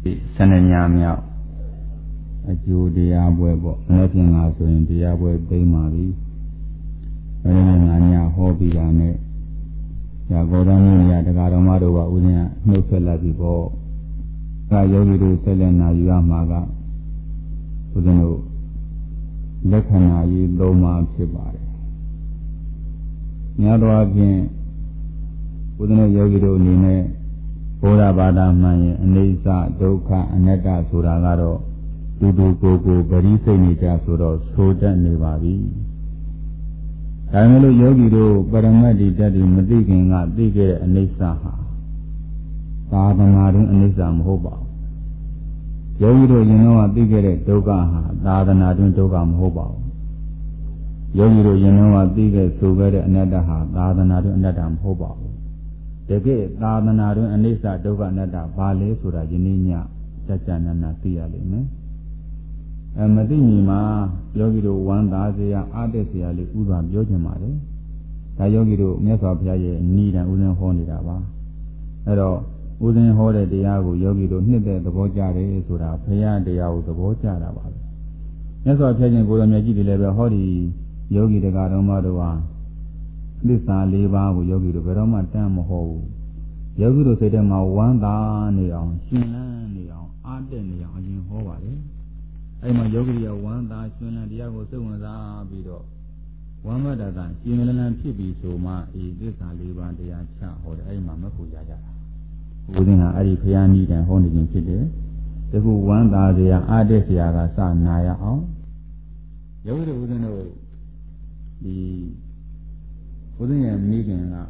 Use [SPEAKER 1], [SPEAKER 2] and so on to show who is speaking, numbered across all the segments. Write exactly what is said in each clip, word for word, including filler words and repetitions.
[SPEAKER 1] ဆန္ဒညာမြောက်အကျိုးတရားပွဲပေါ့မနေ့ပြင်လာဆိုရင်တရားပွဲသိမ်းပါပြီ။အဲဒီမှာငါညာဟောပြီးတာနဲ့ညာဘောဓမြညာတရားတော်မတို့ကဥစဉ်ကနှုတ်ဆက်လိုက်ပြီပေါ့။ဒါယောဂီတို့ဆက်လက်နာယူရမှာကဥစဉ်တို့လက္ခဏာကြီးသုံးပါးဖြစ်ပါတယ်။ညာတော်အပြင်ဥစဉ်တို့ယောဂီတို့အနေနဲ့ဘုရားဘာသာမှန်ရင်အနိစ္စဒုက္ခအနတ္တဆိုတာကတော့တူတူကိုယ်ကိုယ်ပရိစိတ်နေကြဆိုတော့ဆိုတတ်နေပါပြီ။ဒါမျိုးလို့ယောဂီတို့ပရမတ်တိတတ်ဒီမသိခင်ကသိခဲ့တဲ့အနိစ္စဟာသာသနာတွင်အနိစ္စမဟုတ်ပါဘူး။ယောဂီတို့ရင်တော့သိခဲ့တဲ့ဒုက္ခဟာသာသနာတွင်ဒုက္ခမဟုတ်ပါဘူး။ယောဂီတို့ရင်တော့သိခဲ့ဆိုခဲ့တဲ့အနတ္တဟာသာသနာတွင်အနတ္တမဟုတ်ပါဘူး။တကယ်သာသနာတွင်အနိစ္စဒုက္ခအနတ္တဘာလဲဆိုတာယနေ့ညစัจ jana နာသိရလိမ့်မယ်။အဲမသိမီမှာယောဂီတို့ဝမ်းသာစရာအားတက်စရာလေးဥစွာပြောချင်ပါတယ်။ဒါယောဂီတို့မြတ်စွာဘုရားရဲ့နိဒံဥစဉ်ဟောနေတာပါ။အဲတော့ဥစဉ်ဟောတဲ့တရားကိုယောဂီတို့နှစ်သက်သဘောကျတယ်ဆိုတာဘုရားတရားကိုသဘောကျတာပါပဲ။မြတ်စွာဘုရားရှင်ကိုယ်တော်မြတ်ကြီးတွေလည်းပဲဟောဒီယောဂီတရားတော်မတို့ဟာသစ္စာလေးပါးကိုယောဂီတို့ဘယ်တော့မှတမ်းမဟုတ်ဘူးယောဂီတို့စိတ်ထဲမှာဝမ်းသာနေအောင်ရှင်လန်းနေအောင်အားတက်နေအောင်အရင်ဟောပါလေအဲ့မှာယောဂီတွေကဝမ်းသာရှင်လန်းတရားကိုစိတ်ဝင်စားပြီးတော့ဝမ်းမတ္တကရှင်လန်းလန်းဖြစ်ပြီးဆိုမှအေးသစ္စာလေးပါးတရားချဟောတယ်အဲ့မှာမဖို့ရကြတာဘုရင်ကအဲ့ဒီဖယားနီးတယ်ဟောနေခြင်းဖြစ်တယ်တခုဝမ်းသာစရာအားတက်စရာကစနာရအောင်ယောဂီတို့ဦးဇင်းတို့ဒီဘုရားရဲ့မိခင်က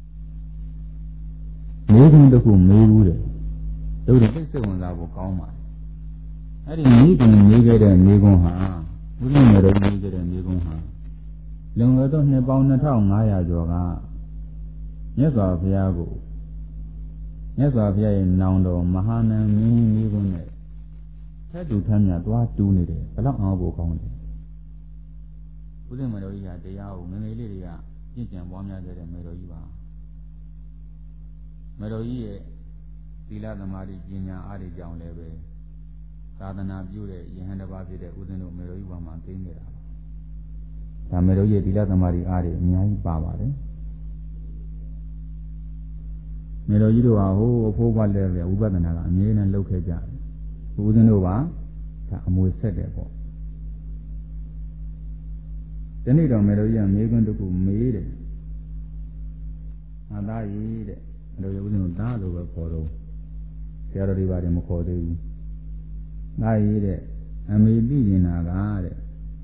[SPEAKER 1] မိခင်တခုမေးဘူးတယ်တို့တွေစိတ်ဝင်စားဖို့ကောင်းပါတယ်အဲ့ဒီမိခင်မေးခဲ့တဲ့မိကွန်းဟာဘုရားရဲ့မေးခဲ့တဲ့မိကွန်းဟာလုံလောက်တော့နှစ်ပေါင်းနှစ်ထောင်ငါးရာကျော်ကမြတ်စွာဘုရားကိုမြတ်စွာဘုရားရဲ့နောင်တော်မဟာနံမင်းမိကွန်းနဲ့ထက်တူထမ်းမြသွားတူးနေတယ်ဘယ်တော့အောင်ဖို့ကောင်းတယ်ဘုရားမတော်ကြီးကတရားကိုငငယ်လေးတွေကပြည့်ကျံပွားများခဲ့တဲ့မေတော်ကြီးပါမေတော်ကြီးရဲ့သီလသမာဓိပညာအားတွေကြောင့်လည်းပဲသာသနာပြုတဲ့ယဟန်တစ်ပါးဖြစ်တဲ့ဦးဇင်းတို့မေတော်ကြီးဘာမှသိနေတာပါဒါမေတော်ကြီးရဲ့သီလသမာဓိအားတွေအများကြီးပါပါတယ်မေတော်ကြီးတို့ဟာဟိုအဖိုးဘွားလည်းပဲဝိပဿနာကအမြဲတမ်းလုပ်ခဲ့ကြတယ်ဦးဇင်းတို့ကဒါအမွေဆက်တယ်ပေါ့ဒီနေ့တော့မေတော်ကြီးကမေခွန်းတစ်ခုမေးတယ်။ငါသားကြီးတဲ့မေတော်ကြီးဦးဇင်းတို့သားလို့ပဲခေါ်တော့ဆရာတော်တွေပါတယ်မခေါ်သေးဘူး။သားကြီးတဲ့အမေသိနေတာကတဲ့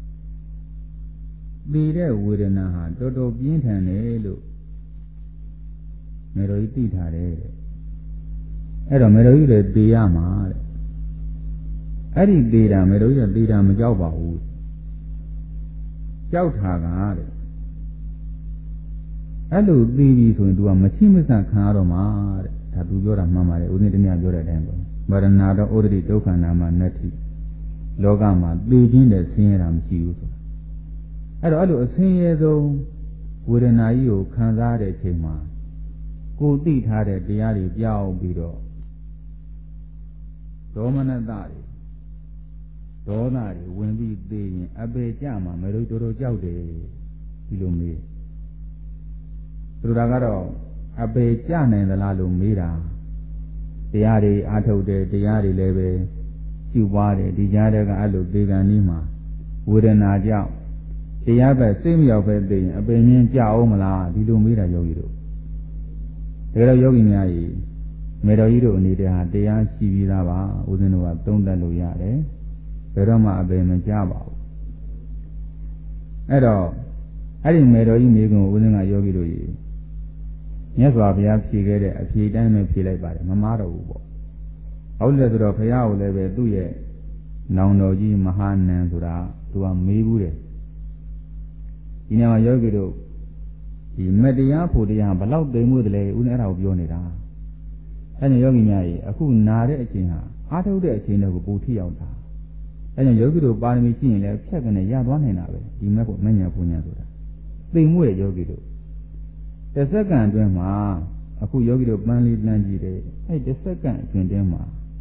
[SPEAKER 1] သိတဲ့ဝေဒနာဟာတော်တော်ပြင်းထန်တယ်လို့မေတော်ကြီးသိထားတယ်တဲ့။အဲ့တော့မေတော်ကြီးလည်းသိရမှာတဲ့။အဲ့ဒီသိတာမေတော်ကြီးကသိတာမကြောက်ပါဘူး။ကြောက်တာကတဲ့အဲ့လိုသိပြီဆိုရင် तू ကမချိမဆန့်ခံရတော့မှာတဲ့ဒါ तू ပြောတာမှန်ပါတယ်ဦးဇင်းတနည်းပြောတဲ့အတိုင်းပေါ့ဗရဏာတော့ဩဒတိဒုက္ခနာမနတ္ထိလောကမှာသိခြင်းတဲ့ဆင်းရဲတာမရှိဘူးဆိုတာအဲ့တော့အဲ့လိုအဆင်းရဲဆုံးဝေဒနာကြီးကိုခံစားတဲ့အချိန်မှာကိုသိထားတဲ့တရားတွေပြောင်းပြီးတော့ဒေါမနတတွေဒေါသတွေဝင်ပြီးသိရင်အပေကြမှာမလို့တော်တော်ကြောက်တယ်ဒီလိုမေးသူတို့ကတော့အပေကြနိုင်သလားလို့မေးတာတရားတွေအားထုတ်တယ်တရားတွေလည်းပဲကျူပွားတယ်ဒီကြားတဲ့ကအဲ့လိုသေကံကြီးမှာဝေဒနာကြောင့်တရားပဲစိတ်မရောက်ပဲသိရင်အပေမြင်ကြအောင်မလားဒီလိုမေးတာယောဂီတို့ဒါကြတော့ယောဂီများကြီးမေတော်ကြီးတို့အနေနဲ့ဟာတရားရှိပြီးသားပါဦးဇင်းတို့ကသုံးသပ်လို့ရတယ်ဘယ်တော့မှအပေမကြပါဘူးအဲ့တော့အဲ့ဒီမေတော်ကြီးမိကုံဦးဇင်းကယောဂီတို့ကြီးမြတ်စွာဘုရားဖြေခဲ့တဲ့အဖြေတိုင်းပဲဖြေလိုက်ပါတယ်မမားတော့ဘူးပေါ့ဟုတ်တယ်ဆိုတော့ဘုရားကိုလည်းပဲသူ့ရဲ့နောင်တော်ကြီးမဟာနံဆိုတာသူကမေးဘူးတယ်ဒီနေရာမှာယောဂီတို့ဒီမတရားဖို့တရားဘလောက်သိမှုတလဲဦးဇင်းအဲ့ဒါကိုပြောနေတာအဲ့ဒီယောဂီများကြီးအခုနာတဲ့အချိန်ဟာအားထုတ်တဲ့အချိန်တွေကိုပူထိရောက်တာအဲကြောင့်ယောဂီတို့ပါရမီရှိရင်လည်းဖြတ်ကနေရသွားနိုင်တာပဲဒီမဲ့ဖို့မညာပူညာဆိုတာသိမှုရဲ့ယောဂီတို့တစ်စက္ကန့်အတွင်းမှာအခုယောဂီတို့ပန်းလေးတန်းကြည့်တယ်အဲတစ်စက္ကန့်အတွင်းတည်းမှာ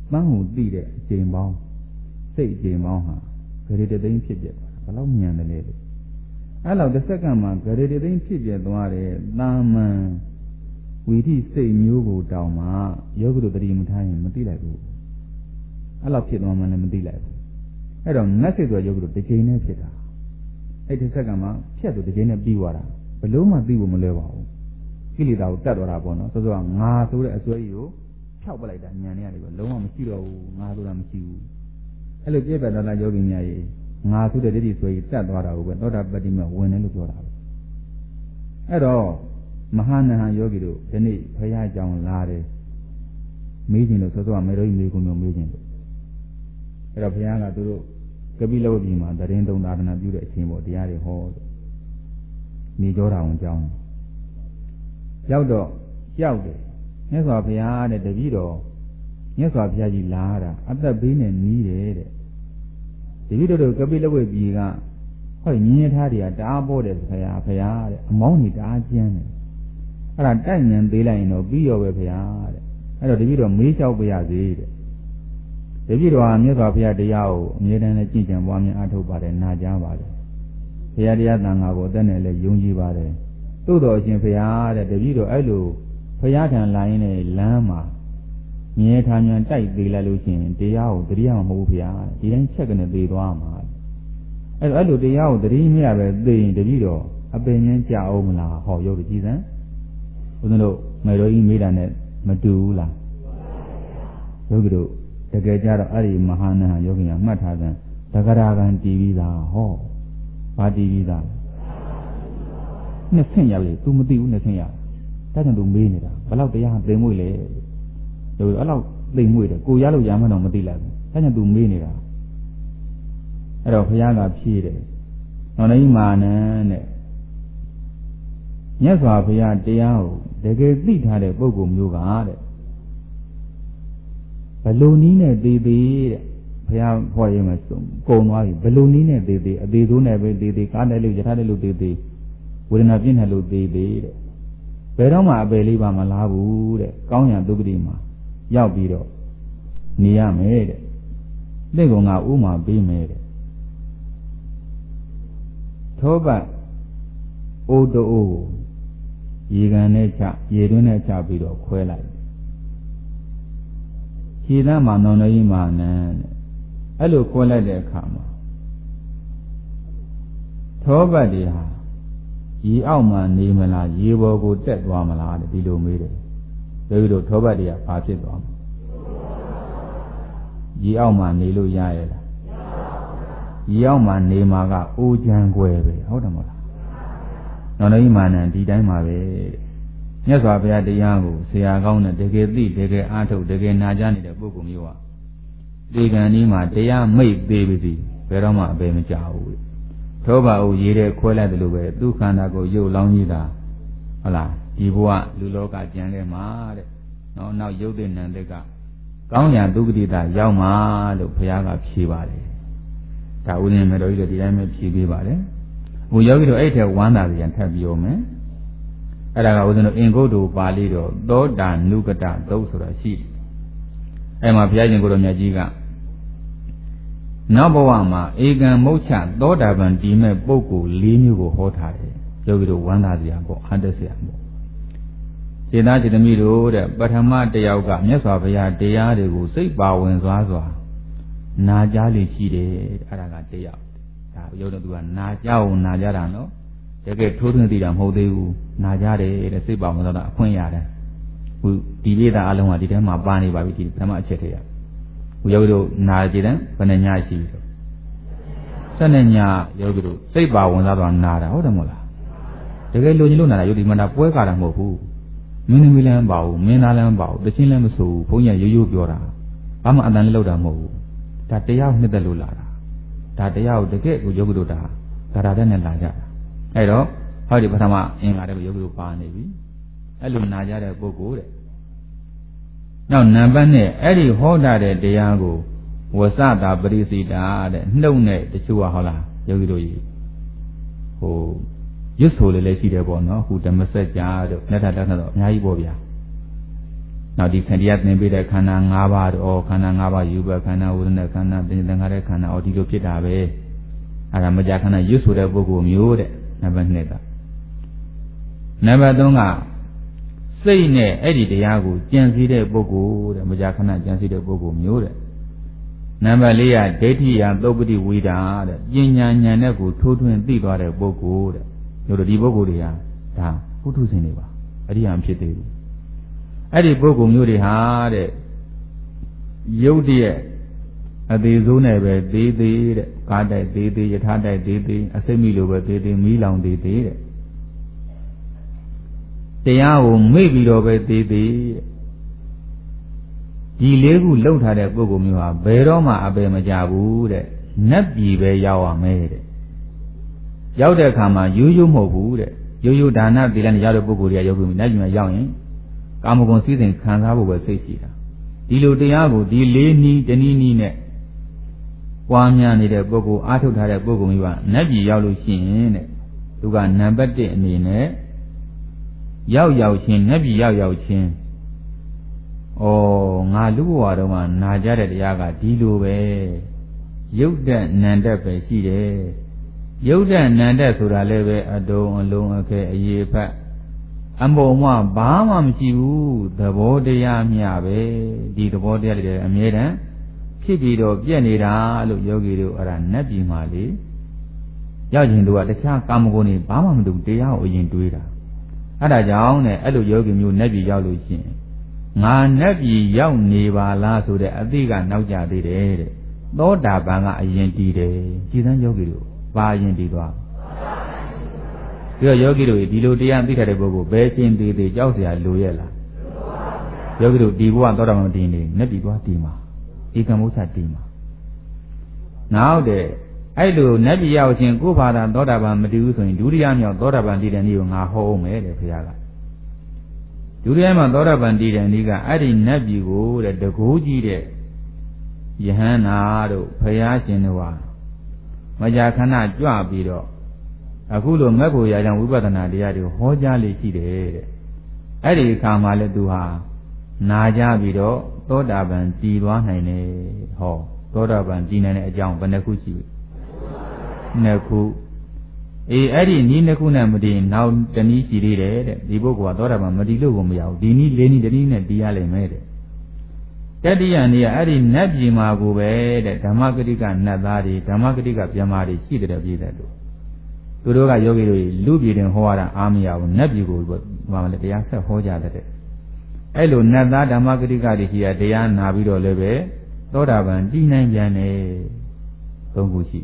[SPEAKER 1] ပန်းဟုသိတဲ့အချိန်ပေါင်းစိတ်အချိန်ပေါင်းဟာဂရေတသိန်းဖြစ်ပြသွားတာဘယ်လောက်မြန်တယ်လဲအဲ့လောက်တစ်စက္ကန့်မှာဂရေတသိန်းဖြစ်ပြသွားတယ်တာမန်ဝီထိစိတ်မျိုးကိုတောင်မှယောဂိတို့တတိမထားရင်မသိလိုက်ဘူးအဲ့လောက်ဖြစ်သွားမှလည်းမသိလိုက်ဘူးအဲ့တော့နတ်စိတ်ဆိုယောဂိတို့တစ်ချိန်နဲ့ဖြစ်တာအဲ့ဒီစက္ကန့်မှာဖြတ်သူတစ်ချိန်နဲ့ပြီးသွားတာဘယ်လို့မှသိဖို့မလွယ်ပါဘူးကိလေသာကိုတတ်သွားတာပေါ့နော်ဆိုတော့ငါဆိုတဲ့အစွဲကြီးကိုဖြောက်ပလိုက်တာညံနေရတယ်ပဲလုံးဝမရှိတော့ဘူးငါဆိုတာမရှိဘူးအဲ့လိုပြည့်ပြတ်သွားတာယောဂီများကြီးငါဆိုတဲ့ဒိဋ္ဌိစွဲကြီးတတ်သွားတာကိုပဲသောတာပတ္တိမဝင်တယ်လို့ပြောတာပဲအဲ့တော့မဟာနဟယောဂီတို့ဒီနေ့ဖရာကြောင်လာတယ်မေးခြင်းလို့ဆိုတော့မေတော်ကြီးမေးကုန်မျိုးမေးခြင်းလို့အဲ့တော့ဘုရားကသူတို့ကပိလဝပြည်မှာတရင်သုံးသာသနာပြုတဲ့အချိန်ပေါ့တရားတွေဟောတယ်နေကြောတာအောင်ကြောင်းရောက်တော့ရောက်တယ်မြတ်စွာဘုရားတဲ့တပည့်တော်မြတ်စွာဘုရားကြီးလာတာအသက်ဘေးနဲ့နီးတယ်တဲ့တပည့်တော်တို့ကပိလဝပြည်ကဟောညင်ထားတွေကတအားပေါ်တယ်ဘုရားဘုရားတဲ့အမောင်းကြီးတအားကျန်းတယ်အဲ့ဒါတိုက်ညံသေးလိုက်ရင်တော့ပြီးရောပဲဘုရားတဲ့အဲ့တော့တပည့်တော်မေးလျှောက်ပြရစေတဲ့တပည့်တော်ဟာမြတ်စွာဘုရားတရားကိုအမြဲတမ်းလည်းကြင်ကြံပွားများအားထုတ်ပါတယ်နာကြားပါတယ်ဘုရားတရားသံဃာကိုအသက်နဲ့လည်းယုံကြည်ပါတယ်သို့တော်အရှင်ဘုရားတဲ့တပည့်တော်အဲ့လိုဘုရားထံလာရင်းနဲ့လမ်းမှာမြဲထားမြန်တိုက်သေးလိုက်လို့ရှိရင်တရားကိုတတိယမဟုတ်ဘူးဘုရားဒီတိုင်းချက်ကနေသေသွားမှာအဲ့တော့အဲ့လိုတရားကိုတတိယမရပဲသေရင်တပည့်တော်အပင်ချင်းကြအောင်မလားဟောရုပ်ကြည်စမ်းဘုရားတို့မေတော်ကြီးမေးတာနဲ့မတူဘူးလားယောဂီတို့တကယ်ကြတော့အဲ့ဒီမဟာနဟယောဂီကမှတ်ထားတဲ့သက္ကရာကံတည်ပြီးသားဟောဘာတည်ပြီးသားနှစ်ဆင့်ရပြီ तू မသိဘူးနှစ်ဆင့်ရဒါကြောင့် तू မေးနေတာဘယ်လောက်တရားသိမ့်မွေ့လဲလို့အဲ့လောက်သိမ့်မွေ့တယ်ကိုရလို့ရမှန်းတော့မသိလိုက်ဘူးဒါကြောင့် तू မေးနေတာအဲ့တော့ဘုရားကဖြေးတယ်နော်နေမာနန်တဲ့မြတ်စွာဘုရားတရားကိုတကယ်သိထားတဲ့ပုဂ္ဂိုလ်မျိုးကတဲ့ဘလူနည်းနဲ့သေးသေးတဲ့ဘုရားဟောရမှာစုံကုံသွားပြီဘလူနည်းနဲ့သေးသေးအသေးဆုံးနဲ့ပဲသေးသေးကားတယ်လို့ယထာတယ်လို့သေးသေးဝေဒနာပြင်းတယ်လို့သေးသေးတဲ့ဘယ်တော့မှအပယ်လေးပါမလားဘူးတဲ့ကောင်းရန်ဒုက္ခတိမှာရောက်ပြီးတော့နေရမယ်တဲ့လက်ကောင်ကဥမာပေးမယ်တဲ့သောပတ်အိုးတိုးရေကန်နဲ့ချရေတွင်းနဲ့ချပြီးတော့ခွဲလိုက်ခြေသားမှာနောင်နေကြီးမှာနန်းတဲ့အဲ့လိုခွဲလိုက်တဲ့အခါမှာသောပတ်တွေဟာရေအောက်မှာနေမလားရေပေါ်ကိုတက်သွားမလားတဲ့ဒီလိုမေးတယ်ဒါပြီးတော့သောပတ်တွေကဘာဖြစ်သွားမလဲရေအောက်မှာနေလို့ရရဲ့လားရေအောက်မှာနေမှာကအိုးချမ်းခွဲပဲဟုတ်တယ်မဟုတ်လားနောင်နေကြီးမှာနန်းဒီတိုင်းမှာပဲတဲ့မြတ်စွာဘုရားတရားကိုဆရာကောင်းနဲ့တကယ်သိတကယ်အားထုတ်တကယ်နာကြားနေတဲ့ပုဂ္ဂိုလ်မျိုးကဒီကံဒီမှာတရားမိတ်သေးပြီစီဘယ်တော့မှအပေမကြောက်ဘူးသောဘာကိုရေးတဲ့ခွဲလိုက်တယ်လို့ပဲသူခန္ဓာကိုရုပ်လောင်းကြီးတာဟုတ်လားဒီဘဝလူလောကကြံခဲ့မှာတဲ့နောက်နောက်ရုပ်တဲ့နံတဲ့ကကောင်းရန်ဒုက္ခတိတာရောက်မှာလို့ဘုရားကဖြေပါတယ်ဒါဥစဉ်မဲ့တော်ကြီးတို့ဒီတိုင်းပဲဖြေပေးပါတယ်ဘုယောဂီတို့အဲ့ထက်ဝမ်းသာပြန်ထပ်ပြောမယ်အဲ့ဒါကဦးဇင်းတို့အင်္ဂုတ္တပါဠိတော်သောတာနုကတသုတ်ဆိုတာရှိအဲ့မှာဘုရားရှင်ကိုရောမြတ်ကြီးကနောက်ဘဝမှာဧကံမုတ်ချသောတာပန်တည်မဲ့ပုဂ္ဂိုလ်၄မျိုးကိုဟောထားတယ်ယောဂီတို့ဝမ်းသာစရာပေါ့အားတက်စရာပေါ့စေတသိက်သမီးတို့တဲ့ပထမတယောက်ကမြတ်စွာဘုရားတရားတွေကိုစိတ်ပါဝင်စွာစွာနာကြားလိရှိတယ်အဲ့ဒါကတယောက်ဒါယောဂီတို့ကနာကြားအောင်နာကြတာနော်တကယ်ထိုးထွင်းသိတာမဟုတ်သေးဘူးနာကြတယ်တဲ့စိတ်ပါဝင်တော့အခွင့်ရတယ်ခုဒီလေးသားအလုံးကဒီထဲမှာပါနေပါပြီဒီဓမ္မအချက်တွေရခုယောဂီတို့နာကြည်တယ်ဘယ်နှညရှိပြီတော့ဆက်နေညယောဂီတို့စိတ်ပါဝင်တော့နာတာဟုတ်တယ်မဟုတ်လားတကယ်လိုချင်လို့နာတာယောဂီမနာပွဲကာတာမဟုတ်ဘူးမင်းသမီးလည်းမပါဘူးမင်းသားလည်းမပါဘူးတချင်းလည်းမဆိုဘူးဘုန်းကြီးရိုးရိုးပြောတာဘာမှအတန်လေးလောက်တာမဟုတ်ဘူးဒါတရားနှစ်သက်လို့လာတာဒါတရားကိုတကယ်ကိုယောဂီတို့ဒါဒါရတဲ့နဲ့လာကြတာအဲ့တော့ဟောဒီပထမအင်္ဂါတဲ့ယောဂီတို့ပါနေပြီအဲ့လိုနာကြတဲ့ပုဂ္ဂိုလ်တဲ့နောက်နံပါတ်နဲ့အဲ့ဒီဟောတာတဲ့တရားကိုဝဆတာပရိစိတာတဲ့နှုတ်နဲ့တချို့ကဟောလားယောဂီတို့ကြီးဟိုရွတ်ဆိုလေးလည်းရှိတယ်ပေါ့နော်အခုဓမ္မစကြာတို့လက်ထပ်လက်ထပ်တော့အများကြီးပေါ့ဗျာနောက်ဒီခန္ဓာသင်ပေးတဲ့ခန္ဓာ၅ပါးတော့ခန္ဓာ၅ပါးယူဘခန္ဓာဝိရဏခန္ဓာသင်္သင်္ခါရခန္ဓာအော်ဒီလိုဖြစ်တာပဲအဲ့ဒါမကြာခဏရွတ်ဆိုတဲ့ပုဂ္ဂိုလ်မျိုးတဲ့နံပါတ်၂ကနံပါတ်၃ကစိတ်နဲ့အဲ့ဒီတရားကိုကြံစည်တဲ့ပုဂ္ဂိုလ်တဲ့မကြာခဏကြံစည်တဲ့ပုဂ္ဂိုလ်မျိုးတဲ့နံပါတ်၄ကဒိဋ္ဌိယသုပ္ပတိဝိဒါတဲ့ပညာဉာဏ်နဲ့ကိုထိုးထွင်းသိသွားတဲ့ပုဂ္ဂိုလ်တဲ့တို့ဒီပုဂ္ဂိုလ်တွေဟာဒါပုထုဇဉ်တွေပါအရိယာမဖြစ်သေးဘူးအဲ့ဒီပုဂ္ဂိုလ်မျိုးတွေဟာတဲ့ယုတ်တည်းအသေးစိုးနဲ့ပဲသေးသေးတဲ့ကားတိုက်သေးသေးယထာတိုက်သေးသေးအစိမ့်မိလိုပဲသေးသေးမီးလောင်သေးသေးတဲ့တရားကိုမေ့ပြီးတော့ပဲသေးသေးတဲ့ဒီလေးခုလှုပ်ထားတဲ့ပုဂ္ဂိုလ်မျိုးဟာဘယ်တော့မှအပယ်မကြဘူးတဲ့နတ်ပြည်ပဲရောက်ရမယ်တဲ့ရောက်တဲ့အခါမှာရိုးရိုးမဟုတ်ဘူးတဲ့ရိုးရိုးဒါနသီလနဲ့ရောက်တဲ့ပုဂ္ဂိုလ်တွေကရောက်ပြီးနတ်ပြည်မှာရောက်ရင်ကာမဂုဏ်စည်းစိမ်ခံစားဖို့ပဲစိတ်ရှိတာဒီလိုတရားကိုဒီလေးနည်းတနည်းနည်းနဲ့ပွားများနေတဲ့ပုဂ္ဂိုလ်အားထုတ်ထားတဲ့ပုဂ္ဂိုလ်မျိုးကနတ်ပြည်ရောက်လို့ရှိရင်တဲ့သူကနံပါတ်၁အနေနဲ့ရောက်ရောက်ချင်းနတ်ပြည်ရောက်ရောက်ချင်းဩငါလူဘဝတုန်းကနာကြတဲ့တရားကဒီလိုပဲရုပ်တက်နံတက်ပဲရှိတယ်ရုပ်တက်နံတက်ဆိုတာလည်းပဲအတုံးအလုံးအခဲအရေးဖတ်အမုံမဘာမှမရှိဘူးသဘောတရားမျှပဲဒီသဘောတရားတွေအမြဲတမ်းဖြစ်ပြီးတော့ပြည့်နေတာလို့ယောဂီတို့အဲ့ဒါနတ်ပြည်မှာလေရောက်ရင်တို့ကတခြားကာမဂုဏ်တွေဘာမှမတူတရားကိုအရင်တွေးတာအဲ့ဒါကြောင့်နဲ့အဲ့လိုယောဂီမျိုးနတ်ပြည်ရောက်လို့ရှိရင်ငါနတ်ပြည်ရောက်နေပါလားဆိုတဲ့အသိကနောက်ကြသေးတယ်တဲ့သောတာပန်ကအရင်တည်တယ်ကြည်စမ်းယောဂီတို့ဘာအရင်တည်သွားပြီးတော့ယောဂီတို့ဒီလိုတရားသိထားတဲ့ပုဂ္ဂိုလ်ဘယ်ချင်းသေးသေးကြောက်เสียလိုရဲ့လားယောဂီတို့ဒီဘဝသောတာပန်တည်နေနတ်ပြည်သွားတည်မှာဧကံမုစ္ဆတည်မှာနောက်တဲ့အဲ့လိုနတ်ပြည်ရောက်ခြင်းကိုယ်ဘာသာသောတာပန်မတည်ဘူးဆိုရင်ဒုတိယမြောက်သောတာပန်တည်တဲ့နေ့ကိုငါဟောအောင်မယ်တဲ့ဘုရားကဒုတိယမှာသောတာပန်တည်တဲ့နေ့ကအဲ့ဒီနတ်ပြည်ကိုတဲ့တကူကြီးတဲ့ယဟန္တာတို့ဘုရားရှင်တို့ဟာမကြာခဏကြွပြီးတော့အခုလိုမက်ကိုရာကြောင့်ဝိပဿနာတရားတွေကိုဟောကြားလေးရှိတယ်တဲ့အဲ့ဒီအခါမှာလည်းသူဟာနာကြပြီးတော့သောတာပန်တည်သွားနိုင်တယ်ဟောသောတာပန်တည်နိုင်တဲ့အကြောင်းဘယ်နှခုရှိလဲနှစ်ခုအေးအဲ့ဒီနီးနှစ်ခုနဲ့မတည်နောက်တနည်းရှိသေးတယ်တဲ့ဒီပုဂ္ဂိုလ်ကသောတာပန်မတည်လို့ကိုမရဘူးဒီနည်းလေးနည်းတနည်းနဲ့တည်ရလိမ့်မယ်တဲ့တတိယနေ့ကအဲ့ဒီနတ်ပြည်မှာကိုပဲတဲ့ဓမ္မဂတိကနတ်သားတွေဓမ္မဂတိကဗျမ္မာတွေရှိတဲ့ပြည်တဲ့တို့သူတို့ကယောဂီတို့လူပြည်တင်ဟောရတာအားမရဘူးနတ်ပြည်ကိုဘာမှလည်းတရားဆက်ဟောကြတဲ့အဲ့လိုနတ်သားဓမ္မဂတိကတွေရှိရတရားနာပြီးတော့လည်းပဲသောတာပန်တည်နိုင်ပြန်တယ်သုံးခုရှိ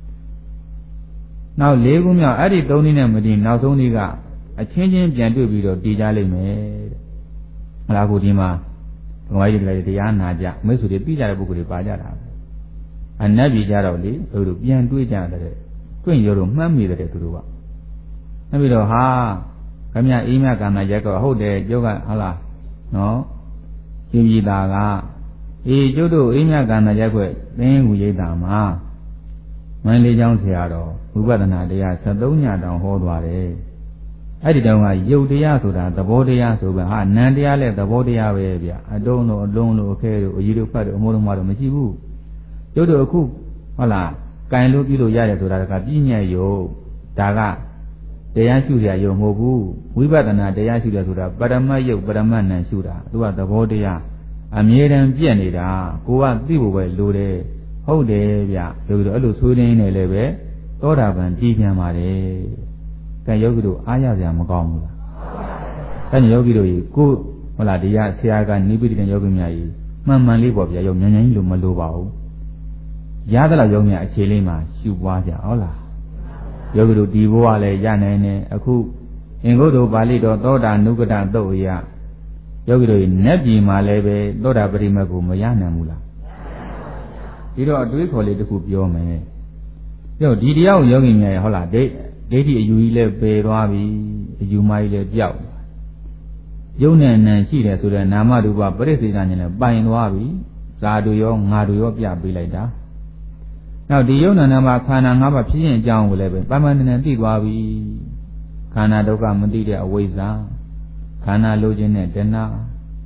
[SPEAKER 1] နောက်လေးခုမြောက်အဲ့ဒီသုံးနည်းနဲ့မတည်နောက်ဆုံးနည်းကအချင်းချင်းပြန်တွေ့ပြီးတော့တည်ကြလိမ့်မယ်တဲ့ဟလာခုဒီမှာဘဝကြီးတွေတရားနာကြမိတ်ဆွေတွေပြီးကြတဲ့ပုဂ္ဂိုလ်တွေပါကြတာအနတ်ပြည်ကြတော့လေသူတို့ပြန်တွေ့ကြတဲ့တွေ့ရောတော့မှန်းမိတဲ့သူတို့ကနောက်ပြီးတော့ဟာခမရအိမ်မကံနာရက်တော့ဟုတ်တယ်ကျုပ်ကဟုတ်လားနော်ပြင်းပြည်သားကအေးကျုပ်တို့အိမ်မကံနာရက်ွက်သင်းကူရိပ်တာမှာမန္တလေးကျောင်းဆရာတော်ဝိပဿနာတရားဆယ်သုံးညတောင်ဟောသွားတယ်အဲ့ဒီတောင်ကယုတ်တရားဆိုတာသဘောတရားဆိုပဲဟာနံတရားလည်းသဘောတရားပဲဗျအတုံးတို့အလုံးတို့အခဲတို့အကြီးတို့ဖတ်တို့အမိုးတို့မှတော့မရှိဘူးကျုပ်တို့အခုဟုတ်လားကင်လို့ပြုလို့ရတယ်ဆိုတာကပြည့်ညက်ယုတ်ဒါကတရားရှုရယုံမဟုတ်ဘူးဝိပဿနာတရားရှုရဆိုတာပရမတ်ယုတ်ပရမတ်နံရှုတာသူကသဘောတရားအမြဲတမ်းပြည့်နေတာကိုကသိဖို့ပဲလိုတယ်ဟုတ်တယ်ဗျယောဂီတို့အဲ့လိုဆိုရင်းနေလည်းပဲသောတာပန်တည်ပြန်ပါတယ်ကဲယောဂီတို့အားရစရာမကောင်းဘူးလားအဲ့ဒီယောဂီတို့ကြီးကိုဟုတ်လားတရားဆရာကနိဗ္ဗိဒယောဂီများကြီးမှန်မှန်လေးပေါ့ဗျာယောညဉ့်ဉန်းကြီးလို့မလိုပါဘူးရသလောက်ယောဂီများအခြေလေးမှာရှုပွားကြဟုတ်လားယောဂီတို့ဒီဘဝလည်းရနိုင်တယ်အခုအင်္ဂုတ္တပါဠိတော်သောတာနုကတသုတ်ရယောဂီတို့နတ်ပြည်မှာလည်းပဲသောတာပရိမတ်ကိုမရနိုင်ဘူးလားဒီတော့အတွေးခေါ်လေးတစ်ခုပြောမယ်ပြောဒီတရားကိုယောဂီများဟုတ်လားဒိဋ္ဌိဒိဋ္ဌိအယူကြီးလည်းပယ်သွားပြီအယူမကြီးလည်းပျောက်ယုံနဲ့နံရှိတယ်ဆိုတဲ့နာမရူပပရိစ္ဆေဒဉာဏ်နဲ့ပိုင်သွားပြီဇာတူရောငါတူရောပြပေးလိုက်တာနောက်ဒီယုံနာနာမှာခန္ဓာ၅ပါးဖြစ်ရင်အကြောင်းကိုလည်းပဲပန်းပန်းတန်တန်သိသွားပြီခန္ဓာဒုက္ခမသိတဲ့အဝိဇ္ဇာခန္ဓာလိုခြင်းနဲ့တဏှာခ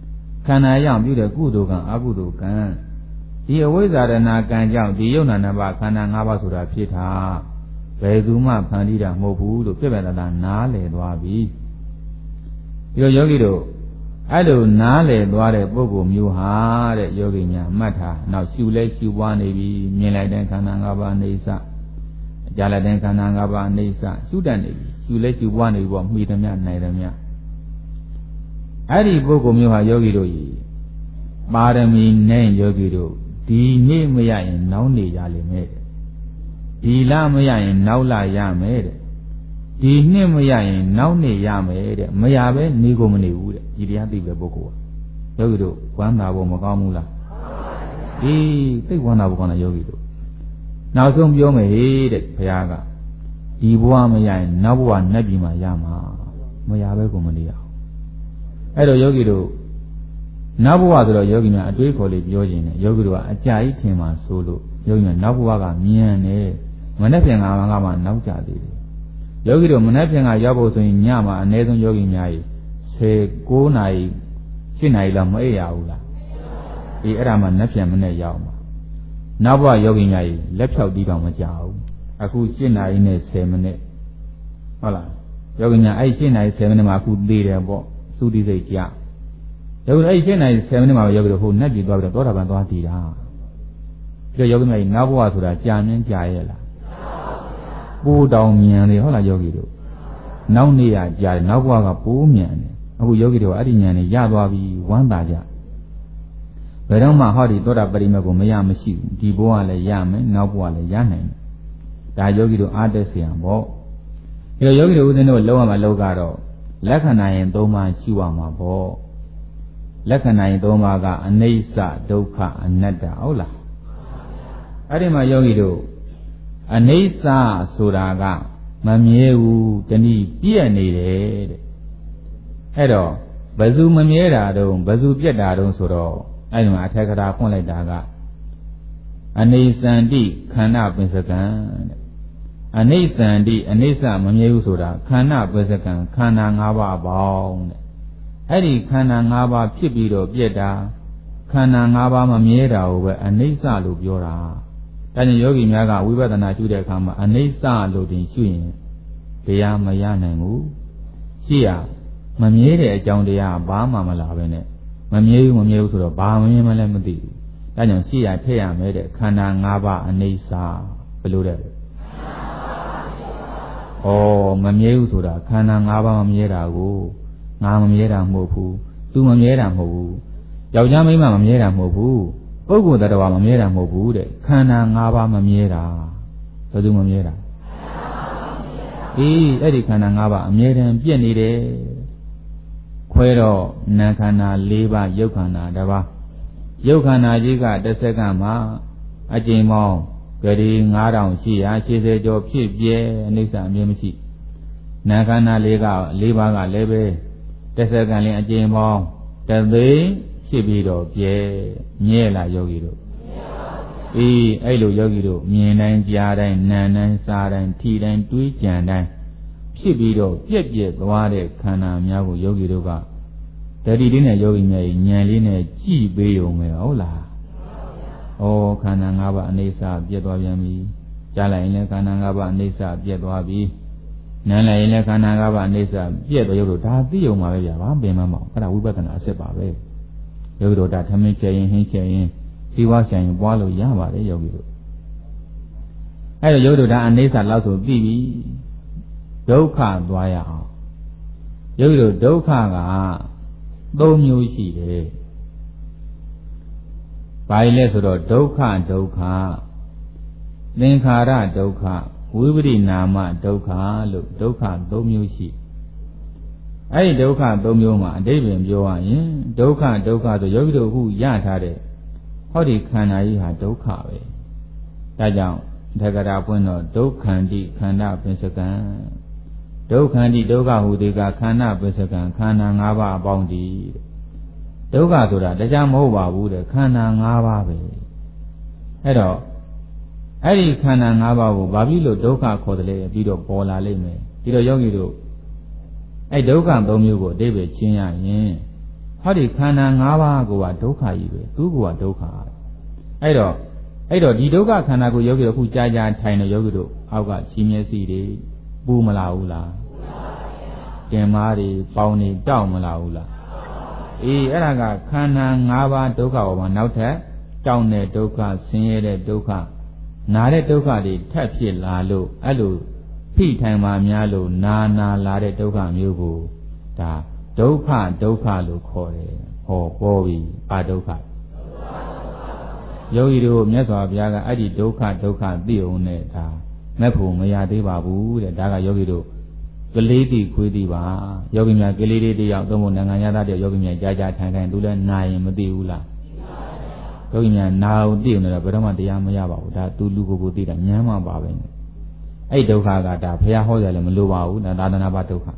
[SPEAKER 1] ခန္ဓာကြောင့်ပြုတဲ့ကုသိုလ်ကံအကုသိုလ်ကံဒီအဝိဇ္ဇာရဏကံကြောင့်ဒီယုံနာနှစ်ပါးခန္ဓာ၅ပါးဆိုတာဖြစ်တာဘယ်သူမှဖန်တီးတာမဟုတ်ဘူးလို့ပြည့်ပြည့်တသားနားလည်သွားပြီဒီလိုယောဂီတို့အဲ့လိုနားလည်သွားတဲ့ပုဂ္ဂိုလ်မျိုးဟာတဲ့ယောဂီများမှတ်ထားနောက်ရှုလဲရှုပွားနေပြီမြင်လိုက်တဲ့ခန္ဓာ၅ပါးအိဋ္ဌကြားလိုက်တဲ့ခန္ဓာ၅ပါးအိဋ္ဌရှုတတ်နေပြီရှုလဲရှုပွားနေပြီပေါ့မှီသမျှနိုင်သမျှအဲ့ဒီပုဂ္ဂိုလ်မျိုးဟာယောဂီတို့ဤပါရမီနဲ့ယောဂီတို့ဒီနေ့မရရင်နောက်နေရလိမ့်မယ်ဒီလမရရင်နောက်လရမယ်တဲ့ဒီနှစ်မရရင်နောက်နေရမယ်တဲ့မရပဲနေကိုမနေဘူးတဲ့ဒီတရားသိတဲ့ပုဂ္ဂိုလ်ကယောဂီတို့ဝမ်းသာဖို့မကောင်းဘူးလားဒီသိဝမ်းသာဖို့ကောင်းတဲ့ယောဂီတို့နောက်ဆုံးပြောမယ်ဟေးတဲ့ဘုရားကဒီဘဝမရရင်နောက်ဘဝနတ်ပြည်မှာရမှာမရပဲကိုမနေရအောင်အဲ့တော့ယောဂီတို့နောက်ဘဝဆိုတော့ယောဂီများအတွေးခေါ်လေးပြောခြင်းနဲ့ယောဂီတို့ကအကြာကြီးထင်မှဆိုလို့ယောဂီများနောက်ဘဝကမြန်တယ်မနေ့ပြန်ကမှမှနောက်ကြသေးတယ်ယောဂီတို့မနေ့ပြန်ကရောက်ဖို့ဆိုရင်ညမှာအနည်းဆုံးယောဂီများကြီး၁၉နာရီ၈နာရီလောက်မအိပ်ရဘူးလားအေးအဲ့ဒါမှနက်ပြန်မနဲ့ရောက်မှာနောက်ဘဝယောဂီများကြီးလက်ဖြောက်တီးတော့မကြဘူးအခု၈နာရီနဲ့၁၀မိနစ်ဟုတ်လားယောဂီများအဲ့၈နာရီ၁၀မိနစ်မှာအခုသေးတယ်ပေါ့သုတိစိတ်ကြယောဂီအဲ့၈နာရီ၁၀မိနစ်မှာယောဂီတို့ဟိုနက်ပြည်သွားပြီးတော့သောတာပန်သွားတည်တာပြီးတော့ယောဂီများကြီးနောက်ဘဝဆိုတာကြာမြင့်ကြာရဲ့လားပိုးတောင်မြန်တယ်ဟုတ်လားယောဂီတို့နောက်နေရကြာတယ်နောက်ဘဝကပိုးမြန်တယ်အခုယောဂီတို့အဲ့ဒီဉာဏ်နဲ့ရသွားပြီဝမ်းသာကြဘယ်တော့မှဟောဒီသောတာပရိမေကိုမရမရှိဘူးဒီဘဝလည်းရမယ်နောက်ဘဝလည်းရနိုင်တယ်ဒါယောဂီတို့အားတက်เสียပေါ့ဒီယောဂီတို့ဦးဇင်းတို့လုံးဝမလုံးကတော့လက္ခဏာရင်၃ပါးရှိရမှာပေါ့လက္ခဏာရင်၃ပါးကအနိစ္စဒုက္ခအနတ္တဟုတ်လားအဲ့ဒီမှာယောဂီတို့အနိစ္စဆိုတာကမမြဲဘူးတနည်းပြည့်နေတယ်တဲ့အဲ့တော့ဘယ်သူမမြဲတာတုံးဘယ်သူပြက်တာတုံးဆိုတော့အဲ့ဒီမှာအထက်ကရာဖွင့်လိုက်တာကအနိစ္စန္တိခန္ဓာပင်စကံတဲ့အနိစ္စန္တိအနိစ္စမမြဲဘူးဆိုတာခန္ဓာပင်စကံခန္ဓာ၅ပါးအပေါင်းတဲ့အဲ့ဒီခန္ဓာ၅ပါးဖြစ်ပြီးတော့ပြက်တာခန္ဓာ၅ပါးမမြဲတာကိုပဲအနိစ္စလို့ပြောတာဒါကြောင့်ယောဂီများကဝိပဿနာရှုတဲ့အခါမှာအနိစ္စလို့တင်ရှုရင်တရားမရနိုင်ဘူးရှိရမမြဲတဲ့အကြောင်းတရားဘာမှမလာပဲနဲ့မမြဲဘူးမမြဲဘူးဆိုတော့ဘာမမြဲမှလည်းမသိဘူးဒါကြောင့်ရှိရထည့်ရမယ်တဲ့ခန္ဓာ၅ပါးအနိစ္စဘယ်လိုလဲဩမမြဲဘူးဆိုတာခန္ဓာ၅ပါးမမြဲတာကိုငါမမြဲတာမဟုတ်ဘူးသူမမြဲတာမဟုတ်ဘူးယောက်ျားမိန်းမမမြဲတာမဟုတ်ဘူးပုဂ္ဂိုလ်တ attva မမြဲတာမဟုတ်ဘူးတဲ့ခန္ဓာ၅ပါးမမြဲတာဘယ်သူမမြဲတာအေးအဲ့ဒီခန္ဓာ၅ပါးအမြဲတမ်းပြည့်နေတယ်ခွဲတော့နာခန္ဓာ၄ပါးယုတ်ခန္ဓာတစ်ပါးယုတ်ခန္ဓာကြီးကတစ်စက္ကန့်မှာအကျဉ်းပေါင်းဂရီ၅ထောင်၈ရာ၈၀ကျော်ဖြစ်ပြဲအနိစ္စအမြဲမရှိနာခန္ဓာ၄က၄ပါးကလည်းပဲတစ်စက္ကန့်လင်းအကျဉ်းပေါင်းတသိန်းဖြစ်ပြီးတော့ပြဲမြဲလားယောဂီတို့အေးအဲ့လိုယောဂီတို့မြင်တိုင်းကြားတိုင်းနားတိုင်းစားတိုင်းထိတိုင်းတွေးကြံတိုင်းဖြစ်ပြီးတော့ပြက်ပြက်သွားတဲ့ခန္ဓာများကိုယောဂီတို့ကတတိလေးနဲ့ယောဂီများဉာဏ်လေးနဲ့ကြည့်ပေးရုံပဲဟုတ်လားဩခန္ဓာ၅ပါးအနိစ္စပြက်သွားပြန်ပြီကြားလိုက်ရင်လည်းခန္ဓာ၅ပါးအနိစ္စပြက်သွားပြီနားလိုက်ရင်လည်းခန္ဓာ၅ပါးအနိစ္စပြက်သွားရုပ်တို့ဒါသိရုံပါပဲဗျာဘာပင်မမအောင်အဲ့ဒါဝိပဿနာအစစ်ပါပဲယောဂီတို့ဒါထမင်းကျရင်ဟင်းကျရင်ဇီဝဆိုင်ရင်ပွားလို့ရပါတယ်ယောဂီတို့အဲ့တော့ယောဂီတို့ဒါအနိစ္စလောက်ဆိုပြီးပြီဒုက္ခသွားရအောင်ယောဂီတို့ဒုက္ခကသုံးမျိုးရှိတယ်ဘာလဲဆိုတော့ဒုက္ခဒုက္ခသင်္ခါရဒုက္ခဝိပရိနာမဒုက္ခလို့ဒုက္ခသုံးမျိုးရှိအဲ့ဒီဒုက္ခသုံးမျိုးမှာအတိပ္ပယ်ပြောရရင်ဒုက္ခဒုက္ခဆိုယောဂီတို့အခုရထားတဲ့ဟောဒီခန္ဓာကြီးဟာဒုက္ခပဲဒါကြောင့်တက္ကရာပွင့်တော့ဒုက္ခန္တိခန္ဓာပင်စကံဒုက္ခန္တိဒုက္ခဟူသည်ကခန္ဓာပင်စကံခန္ဓာ၅ပါးအပေါင်းတည်းဒုက္ခဆိုတာတရားမဟုတ်ပါဘူးတဲ့ခန္ဓာ၅ပါးပဲအဲ့တော့အဲ့ဒီခန္ဓာ၅ပါးကိုဘာဖြစ်လို့ဒုက္ခခေါ်တယ်လဲပြီးတော့ပေါ်လာလိမ့်မယ်ဒီတော့ယောဂီတို့အဲ့ဒုက္ခသုံးမျိုးကိုအတိပ္ပယ်ရှင်းရရင်ဟောဒီခန္ဓာ၅ပါးကိုကဒုက္ခကြီးပဲသူကဒုက္ခအဲ့တော့အဲ့တော့ဒီဒုက္ခခန္ဓာကိုယောဂီတို့အခုကြာကြာထိုင်နေယောဂီတို့အောက်ကရှင်းမျက်စိတွေပူမလာဘူးလားတင်မားတွေပေါင်းနေတောက်မလာဘူးလားအေးအဲ့ဒါကခန္ဓာ၅ပါးဒုက္ခပေါ်မှာနောက်ထပ်တောင်းတဲ့ဒုက္ခဆင်းရဲတဲ့ဒုက္ခနာတဲ့ဒုက္ခတွေထပ်ဖြစ်လာလို့အဲ့လိုဖိထိုင်မှများလို့နာနာလာတဲ့ဒုက္ခမျိုးကိုဒါဒုက္ခဒုက္ခလို့ခေါ်တယ်ဟောပေါ်ပြီအာဒုက္ခယောဂီတို့မြတ်စွာဘုရားကအဲ့ဒီဒုက္ခဒုက္ခသိအောင်နဲ့ဒါမဲ့ဖို့မရသေးပါဘူးတဲ့ဒါကယောဂီတို့ကလေးတိခွေးတိပါယောဂီများကလေးလေးတယောက်သုံးဖို့နိုင်ငံရသားတယောက်ယောဂီများကြာကြာထိုင်ထိုင်သူလည်းနာရင်မသိဘူးလားယောဂီများနာအောင်သိအောင်လည်းဘယ်တော့မှတရားမရပါဘူးဒါသူလူကိုယ်ကိုသိတာဉာဏ်မှပါပဲအဲ့ဒုက္ခကဒါဘုရားဟောတယ်လည်းမလိုပါဘူးဒါသာသနာ့ဘာဒုက္ခ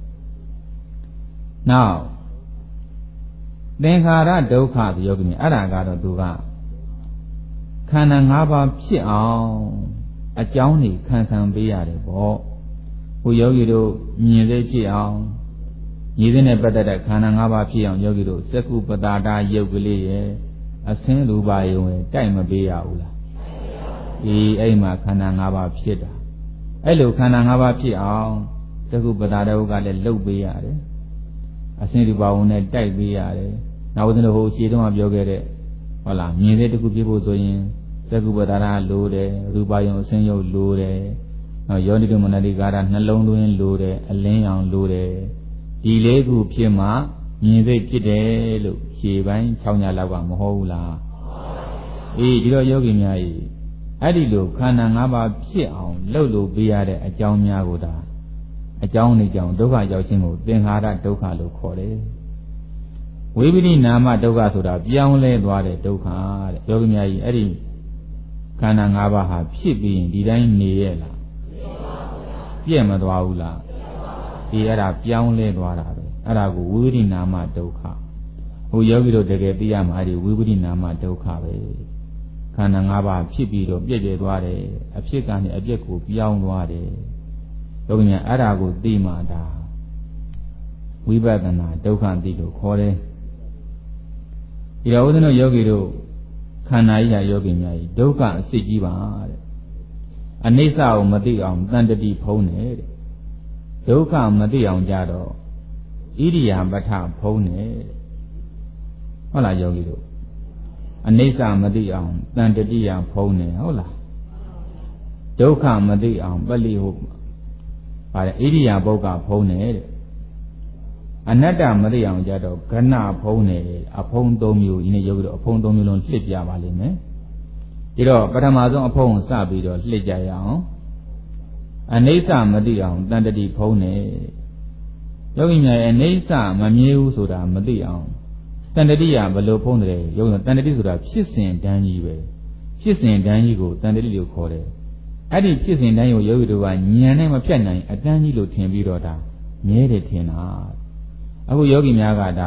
[SPEAKER 1] နောက်သင်္ခါရဒုက္ခဆိုယောဂီများအဲ့ဒါကတော့သူကခန္ဓာ၅ပါးဖြစ်အောင်အကြောင်းတွေခံခံပေးရတယ်ပေါ့ဟိုယောဂီတို့မြင်သိဖြစ်အောင်ညီသိနဲ့ပတ်သက်တဲ့ခန္ဓာ၅ပါးဖြစ်အောင်ယောဂီတို့စက္ကုပတာတာယုတ်ကလေးရဲ့အစင်းရူပါယုံရဲ့တိုက်မပေးရဘူးလားအေးအဲ့မှာခန္ဓာ၅ပါးဖြစ်တာအဲ့လိုခန္ဓာ၅ပါးဖြစ်အောင်စက္ကုပတာတာယုတ်ကလည်းလှုပ်ပေးရတယ်အစင်းရူပါယုံနဲ့တိုက်ပေးရတယ်နောက်ဦးဇင်းတို့ဟိုအခြေတုံးကပြောခဲ့တဲ့ဟုတ်လားမြင်တဲ့တခုဖြစ်ဖို့ဆိုရင်စက္ကုပတာတာလိုတယ်ရူပါယုံအစင်းယုတ်လိုတယ်နော်ယောနိတမနတိကာရနှလုံးသွင်းလိုတယ်အလင်းအောင်လိုတယ်ဒီလေးခုဖြစ်မှမြင်သိဖြစ်တယ်လို့ခြေပိုင်း၆ညလောက်ကမဟုတ်ဘူးလားအေးဒီတော့ယောဂီများကြီးအဲ့ဒီလိုခန္ဓာ၅ပါးဖြစ်အောင်လှုပ်လို့ပေးရတဲ့အကြောင်းများကိုဒါအကြောင်းနဲ့ကြောင့်ဒုက္ခရောက်ခြင်းကိုသင်္ခါရဒုက္ခလို့ခေါ်တယ်ဝိပရိနာမဒုက္ခဆိုတာပြောင်းလဲသွားတဲ့ဒုက္ခတဲ့ယောဂီများကြီးအဲ့ဒီခန္ဓာ၅ပါးဟာဖြစ်ပြီးရင်ဒီတိုင်းနေရဲ့လားပြည့်မသွားဘူးလားဒီအဲ့ဒါပြောင်းလဲသွားတာပဲအဲ့ဒါကိုဝိပရိနာမဒုက္ခဟိုယောဂီတို့တကယ်သိရမှာအဲ့ဒီဝိပရိနာမဒုက္ခပဲခန္ဓာ၅ပါးဖြစ်ပြီးတော့ပြည့်ပြည့်သွားတယ်အဖြစ်ကနေအပြည့်ကိုပြောင်းသွားတယ်ယောဂီများအဲ့ဒါကိုသိမှဒါဝိပဿနာဒုက္ခသိလို့ခေါ်တယ်ဒီတော့ဦးဇင်းတို့ယောဂီတို့ခန္ဓာကြီးရာယောဂီများကြီးဒုက္ခအစစ်ကြီးပါတဲ့အနိစ္စကိုမသိအောင်တန်တတိဖုံးတယ်တဲ့ဒုက္ခမသိအောင်ကြတော့ဣရိယာပဋ္ဌဖုံးတယ်ဟုတ်လားယောဂီတို့အနိစ္စမသိအောင်တန်တတိယဖုံးတယ်ဟုတ်လားဒုက္ခမသိအောင်ပလိဟုတ်ပါတယ်ဣရိယာပုဂ္ဂဖုံးတယ်တဲ့အနတ္တမသိအောင်ကြတော့ခဏဖုံးတယ်အဖုံး၃မျိုးဒီနေ့ယောဂီတို့အဖုံး၃မျိုးလုံးလှစ်ပြပါလိမ့်မယ်ဒီတော့ပထမဆုံးအဖုံးကိုစပြီးတော့လှစ်ကြရအောင်အနိစ္စမသိအောင်တန်တတိဖုံးတယ်ယောဂီများရဲ့အနိစ္စမမြဲဘူးဆိုတာမသိအောင်တန်တတိကဘယ်လိုဖုံးတယ်ယောဂီတန်တတိဆိုတာဖြစ်စဉ်တန်းကြီးပဲဖြစ်စဉ်တန်းကြီးကိုတန်တတိလို့ခေါ်တယ်အဲ့ဒီဖြစ်စဉ်တန်းကြီးကိုယောဂီတို့ကဉာဏ်နဲ့မဖြတ်နိုင်အတန်းကြီးလို့ထင်ပြီးတော့ဒါမြဲတယ်ထင်တာအခုယောဂီများကဒါ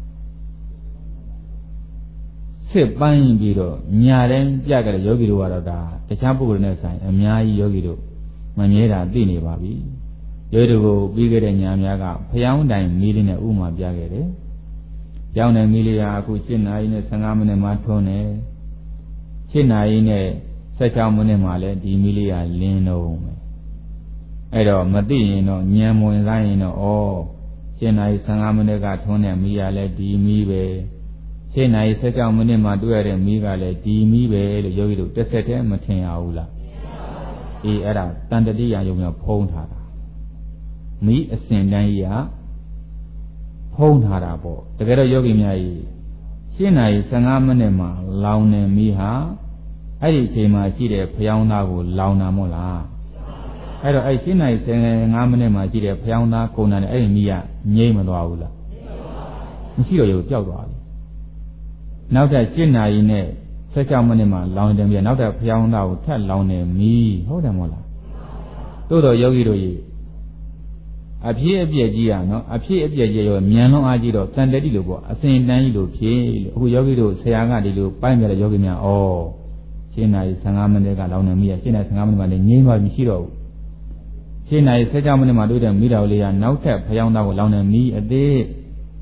[SPEAKER 1] စစ်ပိုင်းပြီးတော့ညာတိုင်းပြကြတဲ့ယောဂီတို့ကတော့ဒါတခြားပုဂ္ဂိုလ်နဲ့ဆိုင်အများကြီးယောဂီတို့မမြဲတာသိနေပါပြီယောဂီတို့ကိုပြီးခဲ့တဲ့ညာများကဖျောင်းတိုင်မီးလေးနဲ့ဥမာပြခဲ့တယ်ဖျောင်းတိုင်မီးလေးကအခု၈နာရီနဲ့၁၅မိနစ်မှထွန်းတယ်၈နာရီနဲ့၁၆မိနစ်မှလည်းဒီမီးလေးကလင်းတော့မယ်အဲ့တော့မသိရင်တော့ဉာဏ်ဝင်စားရင်တော့ဩ၈နာရီ၁၅မိနစ်ကထွန်းတဲ့မီးကလည်းဒီမီးပဲ၈နာရီ၁၆မိနစ်မှတွေ့ရတဲ့မီးကလည်းဒီမီးပဲလို့ယောဂီတို့တစ်ဆက်တည်းမထင်ရဘူးလားအေးအဲ့ဒါတန်တတိယယုံမျိုးဖုံးထားတာမီးအစဉ်တန်းကြီးကဖုံးထားတာပေါ့တကယ်တော့ယောဂီများကြီး၈နာရီ၁၅မိနစ်မှလောင်နေမီးဟာအဲ့ဒီအချိန်မှာရှိတဲ့ဖျောင်းသားကိုလောင်တာမို့လားအဲ့တော့အဲ့၈နာရီ၁၅မိနစ်မှရှိတဲ့ဖျောင်းသားကုန်တာနဲ့အဲ့ဒီမီးကငြိမ့်မသွားဘူးလားမရှိတော့ရုပ်ပျောက်သွားပြီနောက်ထပ်၈နာရီနဲ့၁၆မိနစ်မှလောင်တယ်ပြီးနောက်ထပ်ဖျောင်းသားကိုထပ်လောင်နေမီးဟုတ်တယ်မို့လားတို့တော့ယောဂီတို့ကြီးအဖြစ်အပျက်ကြီးရနော်အဖြစ်အပျက်ကြီးရောမြန်လွန်အားကြီးတော့တန်တတိလို့ပေါ့အစဉ်တန်းကြီးလို့ဖြစ်လို့အခုယောဂီတို့ဆရာကဒီလိုပိုင်းပြတဲ့ယောဂီများဩ၈နာရီ၁၅မိနစ်ကလောင်နေမီးရ၈နာရီ၁၅မိနစ်မှလည်းငြိမ်းသွားပြီရှိတော့ဘူး၈နာရီ၁၆မိနစ်မှတွေ့တဲ့မီးတော်လေးကနောက်ထပ်ဖျောင်းသားကိုလောင်နေမီးအသေး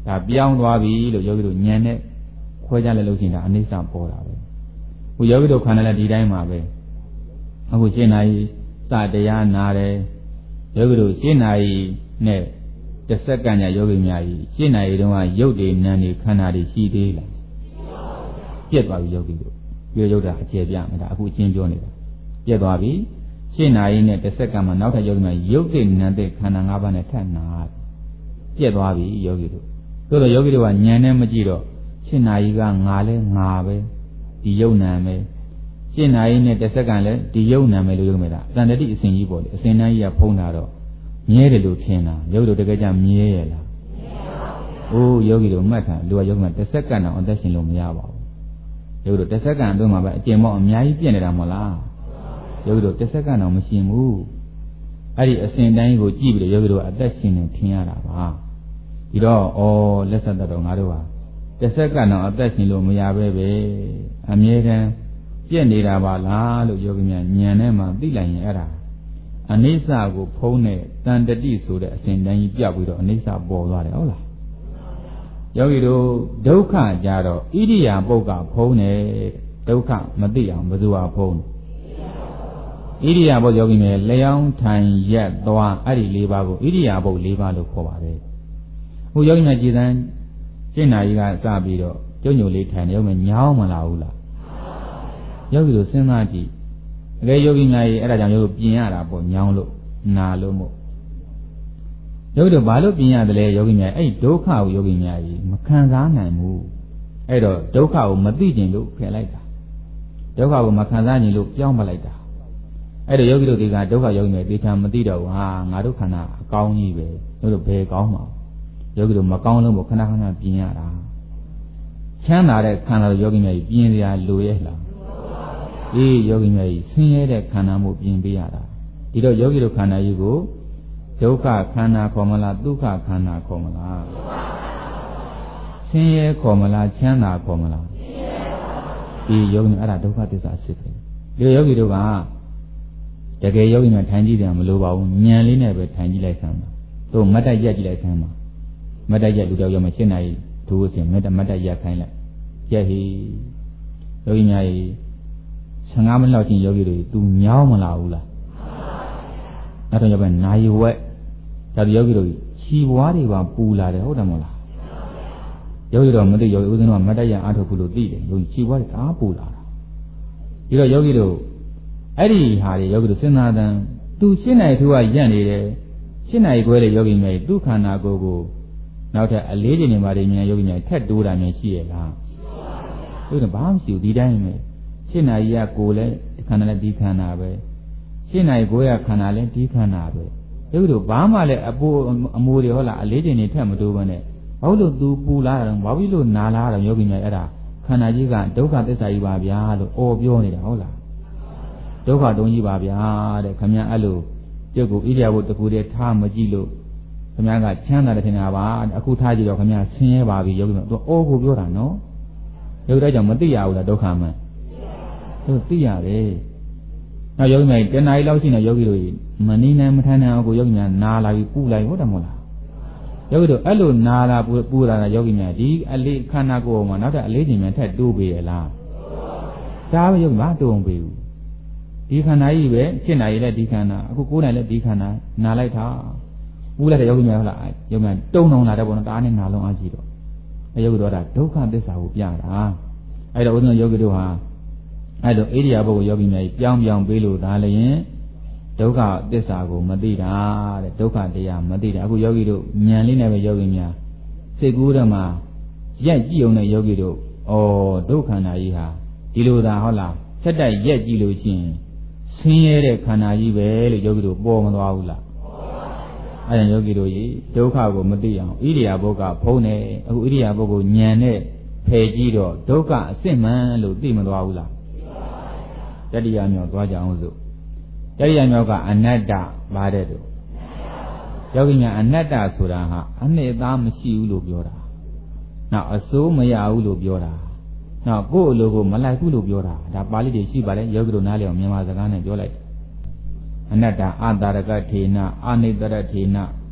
[SPEAKER 1] ဒါပြောင်းသွားပြီလို့ယောဂီတို့ဉာဏ်နဲ့ခွဲခြားလိုက်လို့ရှိရင်ဒါအနိစ္စပေါ်တာပဲခုယောဂီတို့ခန္ဓာလည်းဒီတိုင်းမှာပဲအခုရှင်းနာရီစတရားနာတယ်ယောဂီတို့ရှင်းနာရီနဲ့တစ်စက္ကန့်ညာယောဂီများကြီးရှင်းနာရီတုန်းကရုပ်တွေနာမ်တွေခန္ဓာတွေရှိသေးလားပြက်သွားပြီယောဂီတို့ပြောရုပ်တာအခြေပြမယ်ဒါအခုအချင်းပြောနေတာပြက်သွားပြီရှင်းနာရီနဲ့တစ်စက္ကန့်မှာနောက်ထပ်ယောဂီများရုပ်တွေနာမ်တွေခန္ဓာ၅ပါးနဲ့ထပ်နာပြက်သွားပြီယောဂီတို့သို့တော့ယောဂီတို့ကဉာဏ်နဲ့မကြည့်တော့ရှင်းနာရီကငါလဲငါပဲဒီယုံနာမယ်ရှင်းနာရီနဲ့တစ်စက္ကန့်လဲဒီယုံနာမယ်လို့ယုံမယ်လားတန်တတိအစဉ်ကြီးပေါ့လေအစဉ်တန်းကြီးကဖုံးတာတော့မြဲတယ်လို့ထင်တာယောဂီတို့တကယ်ကြမြဲရလားမမြဲပါဘူးအိုးယောဂီတို့မှတ်ထားလူကယောဂီကတစ်စက္ကန့်တော့အသက်ရှင်လို့မရပါဘူးယောဂီတို့တစ်စက္ကန့်အတွင်းမှာပဲအကျင့်မောအများကြီးပြည့်နေတာမဟုတ်လားယောဂီတို့တစ်စက္ကန့်တော့မရှင်ဘူးအဲ့ဒီအစဉ်တန်းကြီးကိုကြည့်ပြီးတော့ယောဂီတို့အသက်ရှင်နေထင်ရတာပါဒီတော့ဩလက်ဆက်တော့ငါတို့ဟာတစ်စက္ကန့်တော့အသက်ရှင်လို့မရပဲပဲအမြဲတမ်းပြည့်နေတာပါလားလို့ယောဂီများဉာဏ်နဲ့မှသိလိုက်ရင်အဲ့ဒါအနိစ္စကိုဖုံးတဲ့တန်တတိဆိုတဲ့အစဉ်တန်းကြီးပြပြီးတော့အနိစ္စပေါ်သွားတယ်ဟုတ်လားယောဂီတို့ဒုက္ခကြတော့ဣရိယာပုတ်ကဖုံးတယ်ဒုက္ခမသိအောင်ဘယ်သူကဖုံးဣရိယာပုတ်ယောဂီများလျောင်းထိုင်ရက်သွားအဲ့ဒီ၄ပါးကိုဣရိယာပုတ်၄ပါးလို့ခေါ်ပါတယ်ဟိုယောဂီများကြည်စမ်းရှင်းနာကြီးကစပြီးတော့ကျုံညိုလေးထိုင်နေယောဂီများညောင်းမလာဘူးလားယောဂီတို့စဉ်းစားကြည့်အကယ်ယောဂီများကြီးအဲ့ဒါကြောင့်ယောဂီပြင်ရတာပေါ့ညောင်းလို့နာလို့မို့ယောဂီတို့ဘာလို့ပြင်ရတယ်လဲယောဂီများအဲ့ဒုက္ခကိုယောဂီများကြီးမခံစားနိုင်ဘူးအဲ့တော့ဒုက္ခကိုမသိကျင်လို့ဖယ်လိုက်တာဒုက္ခကိုမခံစားနိုင်လို့ပြောင်းပလိုက်တာအဲ့တော့ယောဂီတို့ဒီကဒုက္ခယောဂီများသေချာမသိတော့ဘူးဟာငါတို့ခန္ဓာအကောင်းကြီးပဲတို့တို့ဘယ်ကောင်းမှာယောဂီတို့မကောင်းလို့မို့ခဏခဏပြင်ရတာချမ်းသာတဲ့ခန္ဓာယောဂီများကြီးပြင်စရာလိုရဲ့လားအေးယောဂီများကြီးဆင်းရဲတဲ့ခန္ဓာမှုပြင်ပေးရတာဒီတော့ယောဂီတို့ခန္ဓာကြီးကိုဒုက္ခခန္ဓာခေါ်မလားဒုက္ခခန္ဓာခေါ်မလားဆင်းရဲခေါ်မလားချမ်းသာခေါ်မလားအေးယောဂီအဲ့ဒါဒုက္ခသစ္စာဖြစ်တယ်ဒီယောဂီတို့ကတကယ်ယောဂီများထိုင်ကြည့်တယ်မလို့ပါဘူးဉာဏ်လေးနဲ့ပဲထိုင်ကြည့်လိုက်ဆမ်းပါတို့မတ်တက်ရက်ကြည့်လိုက်ဆမ်းပါမတ်တက်ရက်လူတော်ရောမရှင်းနိုင်ဒုစင်မတ်တက်မတ်တက်ရက်ခိုင်းလိုက်ရက်ဟီယောဂီများကြီးဆယ်ငါးမိနစ်လောက်ချင်းယောဂီတွေသူညောင်းမလာဘူးလားအဲ့တော့ယောဂီနာယီဝက်ဒါပြီးယောဂီတို့ခြီပွားတွေပါပူလာတယ်ဟုတ်တယ်မဟုတ်လားယောဂီတော့မသိယောဂီဦးဇင်းတို့ကမတ်တက်ရအားထုတ်ခုလို့သိတယ်ယောဂီခြီပွားတွေအားပူလာတာဒီတော့ယောဂီတို့အဲ့ဒီဟာတွေယောဂီတို့စဉ်းစားတဲ့သူရှင်းနိုင်သူကရက်နေတယ်ရှင်းနိုင်ခွဲတဲ့ယောဂီများသူခန္ဓာကိုယ်ကိုနောက်ထပ်အလေးချိန်နေပါလေမြန်ယောဂီများထက်တိုးတာများရှိရလားဟုတ်တယ်ဘာမှမရှိဘူးဒီတိုင်းပဲရှင်းနိုင်ရကိုယ်လည်းခန္ဓာလည်းဒီခန္ဓာပဲရှင်းနိုင်ကိုယ်ရခန္ဓာလည်းဒီခန္ဓာပဲယောဂီတို့ဘာမှလည်းအပိုးအမိုးတွေဟုတ်လားအလေးချိန်နေထက်မတိုးဘဲနဲ့ဘာလို့သူပူလာတာဘာဖြစ်လို့နာလာတာယောဂီများအဲ့ဒါခန္ဓာကြီးကဒုက္ခသစ္စာကြီးပါဗျာလို့အော်ပြောနေတာဟုတ်လားဒုက္ခတုံးကြီးပါဗျာတဲ့ခမည်းအဲ့လိုကျုပ်ကိုဣရိယာပုတကူတည်းထားမကြည့်လို့ခမည်းကချမ်းသာတယ်ထင်တာပါအခုထားကြည့်တော့ခမည်းဆင်းရဲပါပြီယောဂီများသူအော်ကိုပြောတာနော်ယောဂီတို့ကြောင့်မသိရဘူးလားဒုက္ခမှန်သူသိရတယ်နောက်ယောဂီများတဏှာကြီးလောက်ရှိနေယောဂီတို့မနေနိုင်မထမ်းနိုင်အောင်ကိုယောဂီများနာလာပြီးပူလိုက်ဟုတ်တယ်မဟုတ်လားယောဂီတို့အဲ့လိုနာလာပူပူလာတာယောဂီများဒီအလေးခန္ဓာကိုယ်မှာနောက်တဲ့အလေးချိန်များထက်တိုးပေးရလားဒါပဲယောဂီမတိုးအောင်ပေးဘူးဒီခန္ဓာကြီးပဲရှင်းနိုင်ရတဲ့ဒီခန္ဓာအခုကိုယ်နိုင်တဲ့ဒီခန္ဓာနာလိုက်တာပူလိုက်တဲ့ယောဂီများဟုတ်လားယောဂီများတုံတုံလာတဲ့ဘောနော်တအားနဲ့နာလုံးအားကြည့်တော့အဲယောဂီတို့ကဒုက္ခသစ္စာကိုပြတာအဲ့တော့ဦးဇင်းယောဂီတို့ဟာအဲ့တော့ဣရိယာပုဂ္ဂိုလ်ယောဂီများပြောင်းပြောင်းပေးလို့ဒါလည်းဒုက္ခသစ္စာကိုမသိတာတဲ့ဒုက္ခတရားမသိတာအခုယောဂီတို့ဉာဏ်လေးနဲ့ပဲယောဂီများစိတ်ကူးဓမ္မရက်ကြည့်အောင်တဲ့ယောဂီတို့ဩဒုက္ခန္ဓာကြီးဟာဒီလိုသာဟုတ်လားစက်တိုက်ရက်ကြည့်လို့ရှိရင်ဆင်းရဲတဲ့ခန္ဓာကြီးပဲလို့ယောဂီတို့ပေါ်မသွားဘူးလားအဲ့ဒါယောဂီတို့ကြီးဒုက္ခကိုမသိအောင်ဣရိယာပုဂ္ဂဖုံးတယ်အခုဣရိယာပုဂ္ဂဉာဏ်နဲ့ဖယ်ကြည့်တော့ဒုက္ခအစစ်မှန်လို့သိမသွားဘူးလားတတိယမြောက်သွားကြအောင်စို့တတိယမြောက်ကအနတ္တပါတဲ့တို့ယောဂီများအနတ္တဆိုတာဟာအနှစ်သားမရှိဘူးလို့ပြောတာနောက်အစိုးမရဘူးလို့ပြောတာနောက်ကိုယ့်အလိုကိုမလိုက်ဘူးလို့ပြောတာဒါပါဠိတွေရှိပါတယ်ယောဂီတို့နားလည်အောင်မြန်မာစကားနဲ့ပြောလိုက်အနတ္တအာတာရကထေနအာနိတရထေန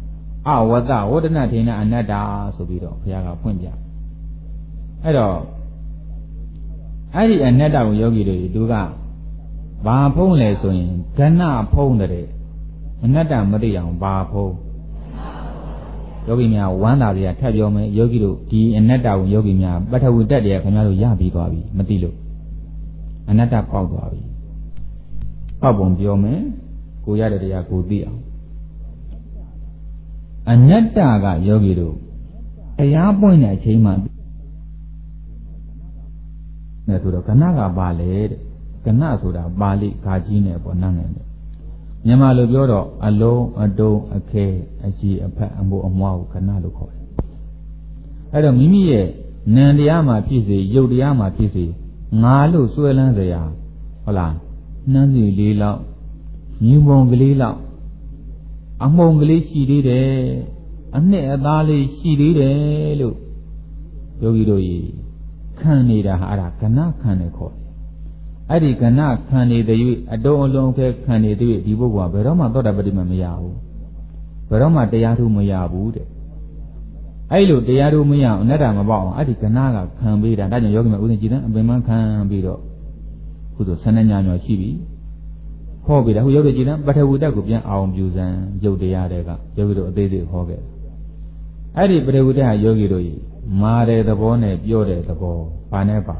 [SPEAKER 1] awata wodana thena anatta ဆိုပြီးတော့ဘုရားကဖွင့်ပြအဲ့တော့အဲ့ဒီအနတ္တကိုယောဂီတို့သူကဘာဖုံးလဲဆိုရင်ကဏဖုံးတဲ့အနတ္တမသိအောင်ဘာဖုံးယောဂီများဝမ်းသာကြထပ်ပြောမယ်ယောဂီတို့ဒီအနတ္တကိုယောဂီများပထဝီတက်တယ်ခင်ဗျားတို့ရပြီးသွားပြီမသိလို့အနတ္တပေါက်သွားပြီပေါက်ပုံပြောမယ်ကိုရတဲ့တရားကိုသိအောင်အနတ္တကယောဂီတို့တရားပွင့်တဲ့အချိန်မှာနဲ့ဆိုတော့ကဏကပါလေတဲ့ကဏဆိုတာပါဠိဂါကြီးနဲ့ပေါ့နားနဲ့မြန်မာလိုပြောတော့အလုံးအတုံးအခဲအကြီးအဖက်အမိုးအမွားကိုကဏလို့ခေါ်တယ်အဲ့တော့မိမိရဲ့နံတရားမှာဖြစ်စေရုပ်တရားမှာဖြစ်စေငါလို့စွဲလန်းစရာဟုတ်လားနှမ်းစီလေးလောက်ညူပုံကလေးလောက်အမုံကလေးရှိသေးတယ်အနှစ်အသားလေးရှိသေးတယ်လို့ယောဂီတို့ကြီးခံနေတာဟာအဲ့ဒါကဏခံနေခေါ်တယ်အဲ့ဒီကဏခံနေတဲ့၍အတုံးအလုံးခဲခံနေတဲ့၍ဒီပုဂ္ဂိုလ်ကဘယ်တော့မှသောတာပတိမမရဘူးဘယ်တော့မှတရားထုမရဘူးတဲ့အဲ့လိုတရားထုမရအောင်အနတ္တမပေါအောင်အဲ့ဒီကဏကခံပေးတာဒါကြောင့်ယောဂီမဥစဉ်ကြည်တဲ့အပင်မခံပြီးတော့ခုဆိုဆန္ဒညာညောရှိပြီဟောပြီးတာခုယောဂီကြည်တဲ့ပထဝီတက်ကိုပြန်အောင်ပြူစံရုပ်တရားတွေကယောဂီတို့အသေးစိတ်ဟောခဲ့အဲ့ဒီပထဝီတက်ဟာယောဂီတို့ကြီးမာတဲ့သဘောနဲ့ပြောတဲ့သဘောဘာနဲ့ပါ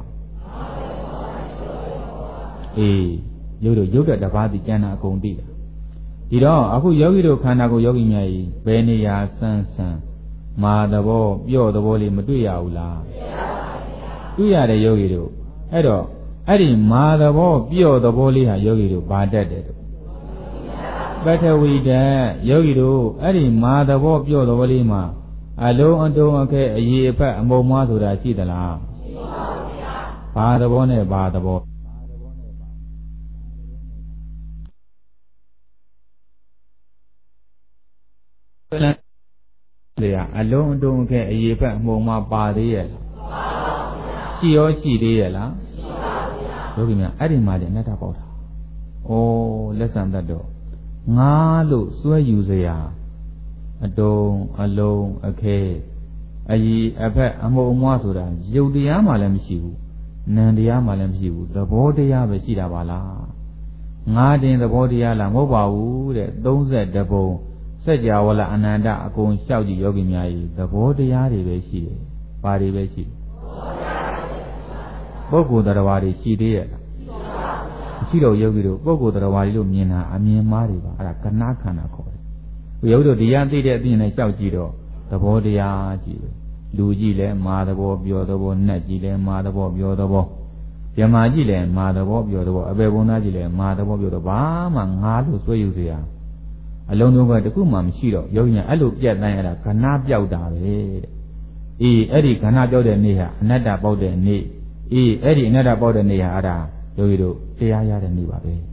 [SPEAKER 1] အေးရုပ်တို့ရုပ်တဲ့တပါးစီကျန်တာအကုန်သိတာဒီတော့အခုယောဂီတို့ခန္ဓာကိုယ်ယောဂီများကြီးဘယ်နေရာဆန်းဆန်းမာသဘောပြော့သဘောလေးမတွေ့ရဘူးလားတွေ့ရတယ်ယောဂီတို့အဲ့တော့အဲ့ဒီမာသဘောပြော့သဘောလေးဟာယောဂီတို့ဘာတတ်တယ်ပထဝီဓာတ်ယောဂီတို့အဲ့ဒီမာသဘောပြော့သဘောလေးမှာအလုံးအတုံးအခဲအရေးအဖက်အမုံမွားဆိုတာရှိသလားရှိပါဘူးဗျာဘာသဘောနဲ့ဘာသဘောလေအလုံးအတုံးအခဲအရေးအဖက်အမုံမွားပါသေးရဲ့လားပါပါဗျာရှိရောရှိသေးရဲ့လားရှိပါဗျာယောဂီများအဲ့ဒီမှာလည်းအနတ္တပေါက်တာဩလက်ဆံတတ်တော့ငါလို့စွဲယူเสียအတုံးအလုံးအခဲအကြီးအဖက်အမုံအမွားဆိုတာရုပ်တရားမှလည်းမရှိဘူးနံတရားမှလည်းမရှိဘူးသဘောတရားပဲရှိတာပါလားငါတင်သဘောတရားလားမဟုတ်ပါဘူးတဲ့သုံးဆယ်တပုံစัจ java လာအနန္တအကုန်လျှောက်ကြည့်ယောဂီများကြီးသဘောတရားတွေပဲရှိတယ်ဘာတွေပဲရှိပုဂ္ဂိုလ်တရားတွေရှိသေးရဲ့လားရှိတော့ယောဂီတို့ပုဂ္ဂိုလ်တရားတွေလို့မြင်တာအမြင်မှားတွေပါအဲ့ဒါကဏခန္ဓာခေါ်တယ်ယောဂီတို့တရားသိတဲ့အပြင်နဲ့လျှောက်ကြည့်တော့သဘောတရားကြည့်ပဲလူကြည့်လဲမာသဘောပြောသဘောနတ်ကြည့်လဲမာသဘောပြောသဘောမြမာကြည့်လဲမာသဘောပြောသဘောအပေဘုံသားကြည့်လဲမာသဘောပြောတော့ဘာမှငါလို့ဆွဲယူเสียအလုံးစုံကတခုမှမရှိတော့ယောဂီများအဲ့လိုပြတ်တိုင်းရတာခဏပြောက်တာပဲတဲ့အေးအဲ့ဒီခဏပြောက်တဲ့နေ့ဟာအနတ္တပေါက်တဲ့နေ့အေးအဲ့ဒီအနတ္တပေါက်တဲ့နေ့ဟာအဲ့ဒါယောဂီတို့တရားရတဲ့နေ့ပါပဲ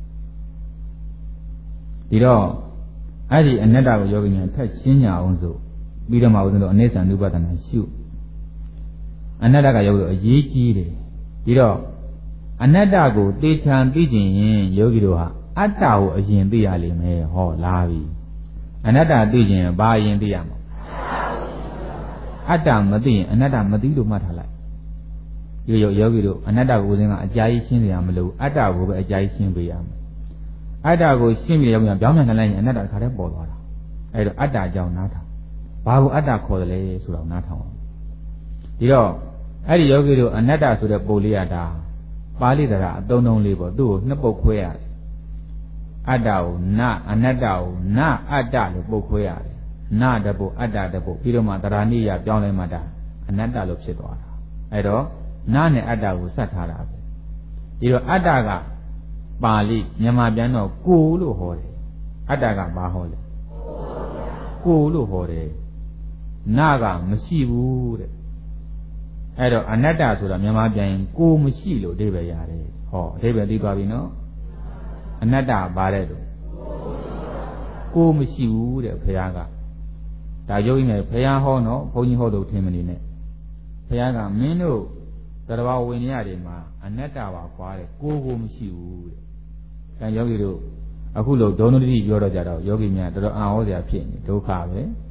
[SPEAKER 1] ဒီတော့အဲ့ဒီအနတ္တကိုယောဂီများထက်ရှင်းကြအောင်ဆိုပြီးတော့မှဦးဇင်းတို့အနိစ္စ ानु ပဒနာရှုအနတ္တကယောဂီတို့အရေးကြီးတယ်ဒီတော့အနတ္တကိုသိချာသိကျင်ရင်ယောဂီတို့ဟာအတ္တကိုအရင်သိရလိမ့်မယ်ဟောလာပြီအနတ္တသိကျင်ရင်ဘာအရင်သိရမှာအတ္တမသိရင်အနတ္တမသိလို့မှတ်ထားလိုက်ဒီယောယောဂီတို့အနတ္တကိုဦးဇင်းကအကြာကြီးရှင်းနေရမလို့အတ္တကိုပဲအကြာကြီးရှင်းပေးရမယ်အတ္တကိုရှင်းပြီးရောက်ပြန်ပြောင်းပြန်လှန်လိုက်ရင်အနတ္တတစ်ခါတည်းပေါ်သွားတာအဲဒါအတ္တအကြောင်းနားထောင်ဘာကိုအတ္တခေါ်တယ်လဲဆိုတော့နားထောင်အောင်ဒီတော့အဲ့ဒီယောဂီတို့အနတ္တဆိုတဲ့ပုံလေးရတာပါဠိတရားအသုံးလုံးလေးပေါ့သူ့ကိုနှစ်ပုတ်ခွဲရတယ်အတ္တကိုနအနတ္တကိုနအတ္တလို့ပုတ်ခွဲရတယ်နတပုတ်အတ္တတပုတ်ပြီးတော့မှတရားနိယပြောင်းလဲမှတာအနတ္တလို့ဖြစ်သွားတာအဲ့တော့နနဲ့အတ္တကိုဆက်ထားတာပဲဒီတော့အတ္တကပါဠိမြန်မာပြန်တော့ကိုလို့ဟောတယ်အတ္တကဘာဟောလဲကိုလို့ဟောတယ်နာကမရှိဘူးတဲ့အဲ့တော့အနတ္တဆိုတာမြန်မာပြန်ရင်ကိုမရှိလို့အဓိပ္ပာယ်ရတယ်ဟောအဓိပ္ပာယ်သိသွားပြီနော်အနတ္တဘာတဲ့တော့ကိုမရှိဘူးတဲ့ဘုရားကဒါရုပ်ရင်းနဲ့ဘုရားဟောနော်ဘုန်းကြီးဟောလို့ထင်မနေနဲ့ဘုရားကမင်းတို့တရားဝင်ရတွေမှာအနတ္တပါခွာတဲ့ကိုကိုမရှိဘူးတဲ့အဲယောဂီတို့အခုလို့ဒုံဒတိပြောတော့ကြတော့ယောဂီများတော်တော်အာဟောစရာဖြစ်နေဒုက္ခပဲ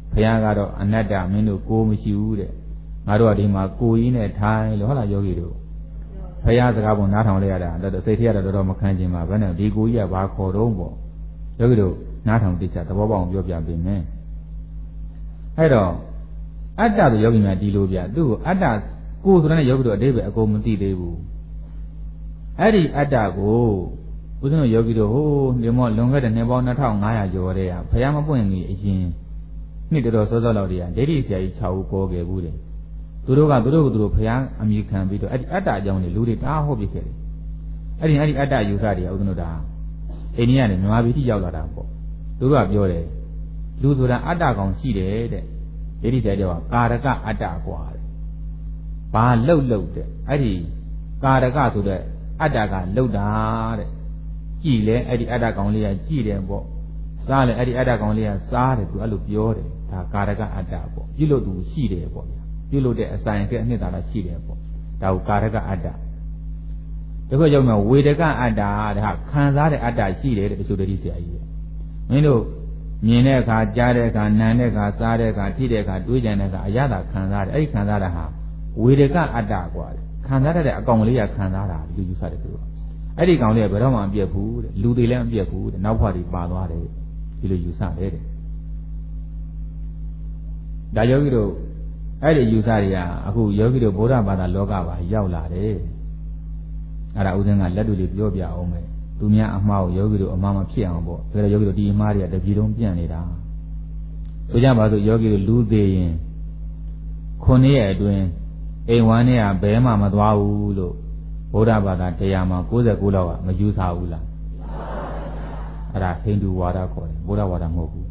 [SPEAKER 1] ဘုရားကတော့အနတ္တမင်းတို့ကိုမရှိဘူးတဲ့ငါတို့ကဒီမှာကိုကြီးနဲ့ထိုင်လို့ဟုတ်လားယောဂီတို့ဘုရားစကားပုံနားထောင်လိုက်ရတာတော်တော်စိတ်ထဲရတော့တော်တော်မခံချင်ပါဘဲနဲ့ဒီကိုကြီးကဘာခေါ်တော့ပေါ့ယောဂီတို့နားထောင်သိချသဘောပေါက်အောင်ပြောပြပေးမယ်အဲ့တော့အတ္တဆိုယောဂီများဒီလိုပြသူ့ကိုအတ္တကိုဆိုတဲ့ယောဂီတို့အတိပ္ပယ်အကုန်မသိသေးဘူးအဲ့ဒီအတ္တကိုဦးဇင်းတို့ယောဂီတို့ဟိုဒီမောလွန်ခဲ့တဲ့နှစ်ပေါင်းနှစ်ထောင်ငါးရာကျော်တဲ့ကဘုရားမပွင့်မီအရင်နှစ်တော်တော်စောစောလောက်တည်းကဒိဋ္ဌိဆရာကြီး၆ဦးပေါ်ခဲ့ဘူးတယ်သူတို့ကသူတို့ကသူတို့ဘုရားအမိခံပြီးတော့အဲ့ဒီအတ္တအကြောင်းတွေလူတွေတားဟောပြခဲ့တယ်အဲ့ဒီအဲ့ဒီအတ္တယူဆတွေကဦးဇင်းတို့ဒါအိန္ဒိယနဲ့မြန်မာပြည်ထိရောက်လာတာပေါ့သူတို့ကပြောတယ်လူဆိုတာအတ္တကောင်ရှိတယ်တဲ့ဒိဋ္ဌိဆရာကြီးကကာရကအတ္တကွာတဲ့ဘာလှုပ်လှုပ်တဲ့အဲ့ဒီကာရကဆိုတဲ့အတ္တကလှုပ်တာတဲ့ကြည်လဲအဲ့ဒီအတ္တကောင်လေးကကြည်တယ်ပေါ့စားလဲအဲ့ဒီအတ္တကောင်လေးကစားတယ်သူအဲ့လိုပြောတယ်ဒါကာရကအတ္တပေါ့ပြုလို့သူရှိတယ်ပေါ့ဗျာပြုလို့တဲ့အဆိုင်ကအနှစ်သာရရှိတယ်ပေါ့ဒါကိုကာရကအတ္တတခုကြောင့်ဝေဒကအတ္တတဲ့ဟာခံစားတဲ့အတ္တရှိတယ်တဲ့တချို့တတိဆရာကြီးရဲ့မင်းတို့မြင်တဲ့အခါကြားတဲ့အခါနားတဲ့အခါစားတဲ့အခါထိတဲ့အခါတွေးကြတဲ့အခါအရသာခံစားတယ်အဲ့ဒီခံစားတာဟာဝေဒကအတ္တကွာခံစားတတ်တဲ့အကောင်လေးကခံစားတာလူယူဆတယ်သူကအဲ့ဒီကောင်လေးကဘယ်တော့မှမပြတ်ဘူးတဲ့လူတွေလည်းမပြတ်ဘူးတဲ့နောက်ဘဝတွေပါသွားတယ်ဒီလိုယူဆတယ်တဲ့ဒါယောဂီတို့အဲ့ဒီယူဆတွေကအခုယောဂီတို့ဗုဒ္ဓဘာသာလောကပါရောက်လာတယ်အဲ့ဒါဥစဉ်ကလက်တွေ့လေးပြောပြအောင်မယ်သူများအမှားကိုယောဂီတို့အမှားမဖြစ်အောင်ပေါ့ဒါကြယောဂီတို့ဒီအမှားတွေကတပြည်လုံးပြန့်နေတာဆိုကြပါစို့ယောဂီတို့လူသေးရင်ခုနှစ်ရက်အတွင်းအိမ်ဝမ်းနဲ့ကဘဲမှမသွားဘူးလို့ဗုဒ္ဓဘာသာတရားမှာ၉၉လောက်ကမယူဆဘူးလားအဲ့ဒါဟိန္ဒူဝါဒခေါ်တယ်ဗုဒ္ဓဝါဒမဟုတ်ဘူး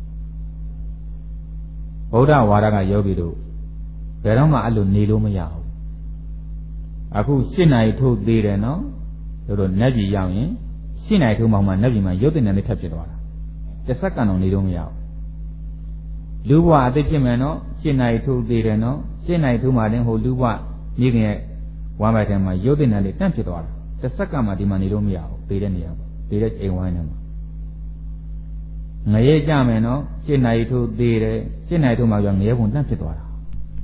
[SPEAKER 1] ဗုဒ္ဓဝါဒကယောဂီတို့ဘယ်တော့မှအဲ့လိုနေလို့မရဘူးအခု၈နာရီထုတ်သေးတယ်နော်တို့တို့နတ်ပြည်ရောက်ရင်၈နာရီထုတ်မှမှနတ်ပြည်မှာရုပ်တင်တယ်လေးထပ်ဖြစ်သွားတာတစ်စက္ကန့်တော့နေလို့မရဘူးလူဘဝအသိဖြစ်မယ်နော်၈နာရီထုတ်သေးတယ်နော်၈နာရီထုတ်မှတင်ဟိုလူဘဝမိခင်ရဲ့ဝမ်းပိုက်ထဲမှာရုပ်တင်တယ်လေးတန့်ဖြစ်သွားတာတစ်စက္ကန့်မှဒီမှာနေလို့မရဘူးသေတဲ့နေရာပေါ့သေတဲ့အိမ်ဝိုင်းထဲမှာငရဲကြမယ်နော်၈နာရီထုတ်သေးတယ်၈နာရီထုတ်မှပြောငရဲပုံတန့်ဖြစ်သွားတာ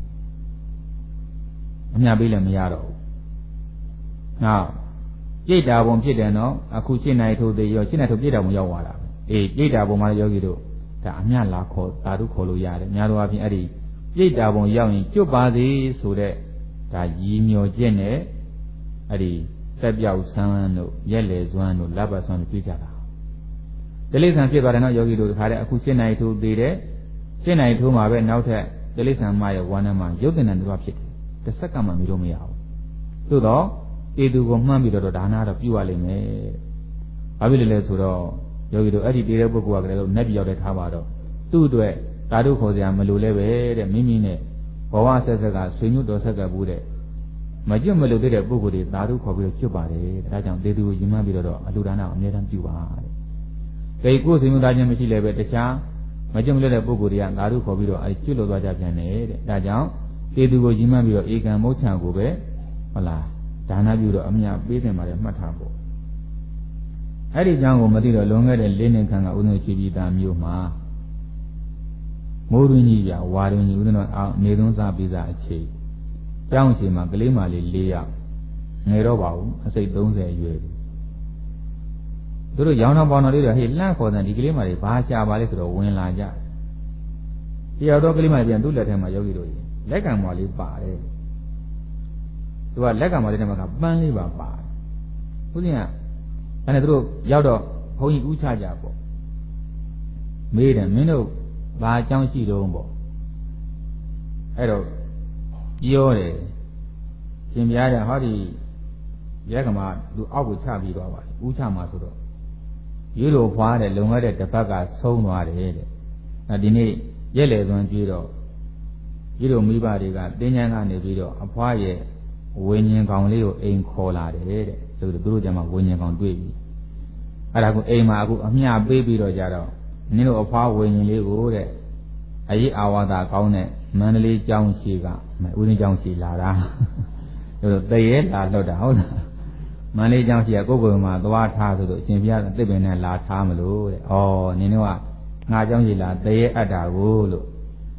[SPEAKER 1] အများပေးလည်းမရတော့ဘူးနောက်ပြိတ္တာဘုံဖြစ်တယ်နော်အခု၈နာရီထုတ်သေးရော၈နာရီထုတ်ပြိတ္တာဘုံရောက်သွားတာအေးပြိတ္တာဘုံမှာယောဂီတို့ဒါအမြလာခေါ်ဓာတုခေါ်လို့ရတယ်များသောအားဖြင့်အဲ့ဒီပြိတ္တာဘုံရောက်ရင်ကျွတ်ပါစေဆိုတဲ့ဒါရည်မျှော်ချက်နဲ့အဲ့ဒီတက်ပြောက်ဆန်းတို့ရက်လေစွမ်းတို့လက်ပတ်စွမ်းတို့ပြေးကြတာတိလိစ္ဆာန်ဖြစ်သွားတယ်နော်ယောဂီတို့ခါတဲ့အခု၈နာရီထုတ်သေးတယ်၈နာရီထုတ်မှာပဲနောက်ထပ်တိလိစ္ဆာန်မရဲ့ဝမ်းထဲမှာရုပ်တင်တဲ့တွားဖြစ်တယ်တစ်စက္ကန့်မှမီလို့မရဘူးသို့တော့ဧသူကိုမှန်းပြီးတော့ဒါနတော့ပြုရလိမ့်မယ်။ဘာဖြစ်လဲလဲဆိုတော့ယောဂီတို့အဲ့ဒီတည်တဲ့ပုဂ္ဂိုလ်ကလည်းနတ်ပြောက်တဲ့ထားပါတော့သူ့အတွက်ဓာတုခေါ်စရာမလိုလဲပဲတဲ့မိမိနဲ့ဘဝဆက်ဆက်ကဆွေညွတ်တော်ဆက်ကဘူးတဲ့မကျွတ်မလို့တဲ့ပုဂ္ဂိုလ်တွေဓာတုခေါ်ပြီးတော့ကျွတ်ပါတယ်။ဒါကြောင့်တေသူကိုယူမှန်းပြီးတော့အလှူဒါနကိုအမြဲတမ်းပြုပါတဲ့။ခေကိုယ်ဆွေညွတ်သားခြင်းမရှိလဲပဲတခြားမကျွတ်မလို့တဲ့ပုဂ္ဂိုလ်တွေကဓာတုခေါ်ပြီးတော့အဲကျွတ်လို့သွားကြပြန်တယ်တဲ့။ဒါကြောင့်တေသူကိုယူမှန်းပြီးတော့ဧကံမုတ်ချံကိုပဲဟုတ်လားဒါနပြုတော့အမြပေးတင်ပါတယ်မှတ်ထားဖို့အဲ့ဒီကြောင့်ကိုမသိတော့လွန်ခဲ့တဲ့လေးနှစ်ခန့်ကဥဒ္ဒနာချီပြီးသားမျိုးမှာမိုးရင်းကြီးပြဝါရင်းကြီးဥဒ္ဒနာအောင်နေသွန်းစားပြီးသားအခြေကျောင်းချိန်မှာကလေးမလေး၄ယောက်ငယ်တော့ပါဘူးအစိတ်၃၀အရွယ်သူတို့ရောင်းတော့ပေါင်းတော်လေးတွေဟေးလှန့်ခေါ်တဲ့ဒီကလေးမလေးဘာရှာပါလဲဆိုတော့ဝင်လာကြတယောက်တော့ကလေးမလေးပြန်သူ့လက်ထဲမှာယောဂီတို့လက်ကံမွာလေးပါတယ်သူကလက်ကံမလေးထဲမှာကပန်းလေးပါပါတယ်ဦးဇင်းကအဲ့ဒါသူတို့ရောက်တော့ဘုန်းကြီးဥချကြပေါ့မေးတယ်မင်းတို့ဘာအကြောင်းရှိတော့ပေါ့အဲ့တော့ပြောတယ်ရှင်ပြားတဲ့ဟောဒီလက်ကံမသူအောက်ကိုချပြီးသွားပါတယ်ဥချမှာဆိုတော့ရိုးလိုဖွားတဲ့လုံခဲ့တဲ့တစ်ပတ်ကဆုံးသွားတယ်တဲ့အဲဒီနေ့ရက်လေသွန်းကြွေးတော့ရိုးလိုမိဘတွေကတင်းချမ်းကနေပြီးတော့အဖွားရဲ့ဝိညာဉ်ကောင်လေးကိုအိမ်ခေါ်လာတယ်တဲ့ဆိုတော့သူတို့ကြမှာဝိညာဉ်ကောင်တွေ့ပြီအဲ့ဒါကိုအိမ်မှာအခုအမျှပေးပြီးတော့ကြတော့နင်းတို့အဖွားဝိညာဉ်လေးကိုတဲ့အရေးအာဝါဒကောင်းတဲ့မန္တလေးကျောင်းရှိကဦးစင်းကျောင်းရှိလာတာဆိုတော့တရေလာလှုပ်တာဟုတ်လားမန္တလေးကျောင်းရှိကကိုယ်ကိုယ်မှာသွားထားဆိုတော့အရှင်ဘုရားသစ်ပင်နဲ့လာထားမလို့တဲ့ဩနင်းတို့ကငါကျောင်းရှိလာတရေအပ်တာကိုလို့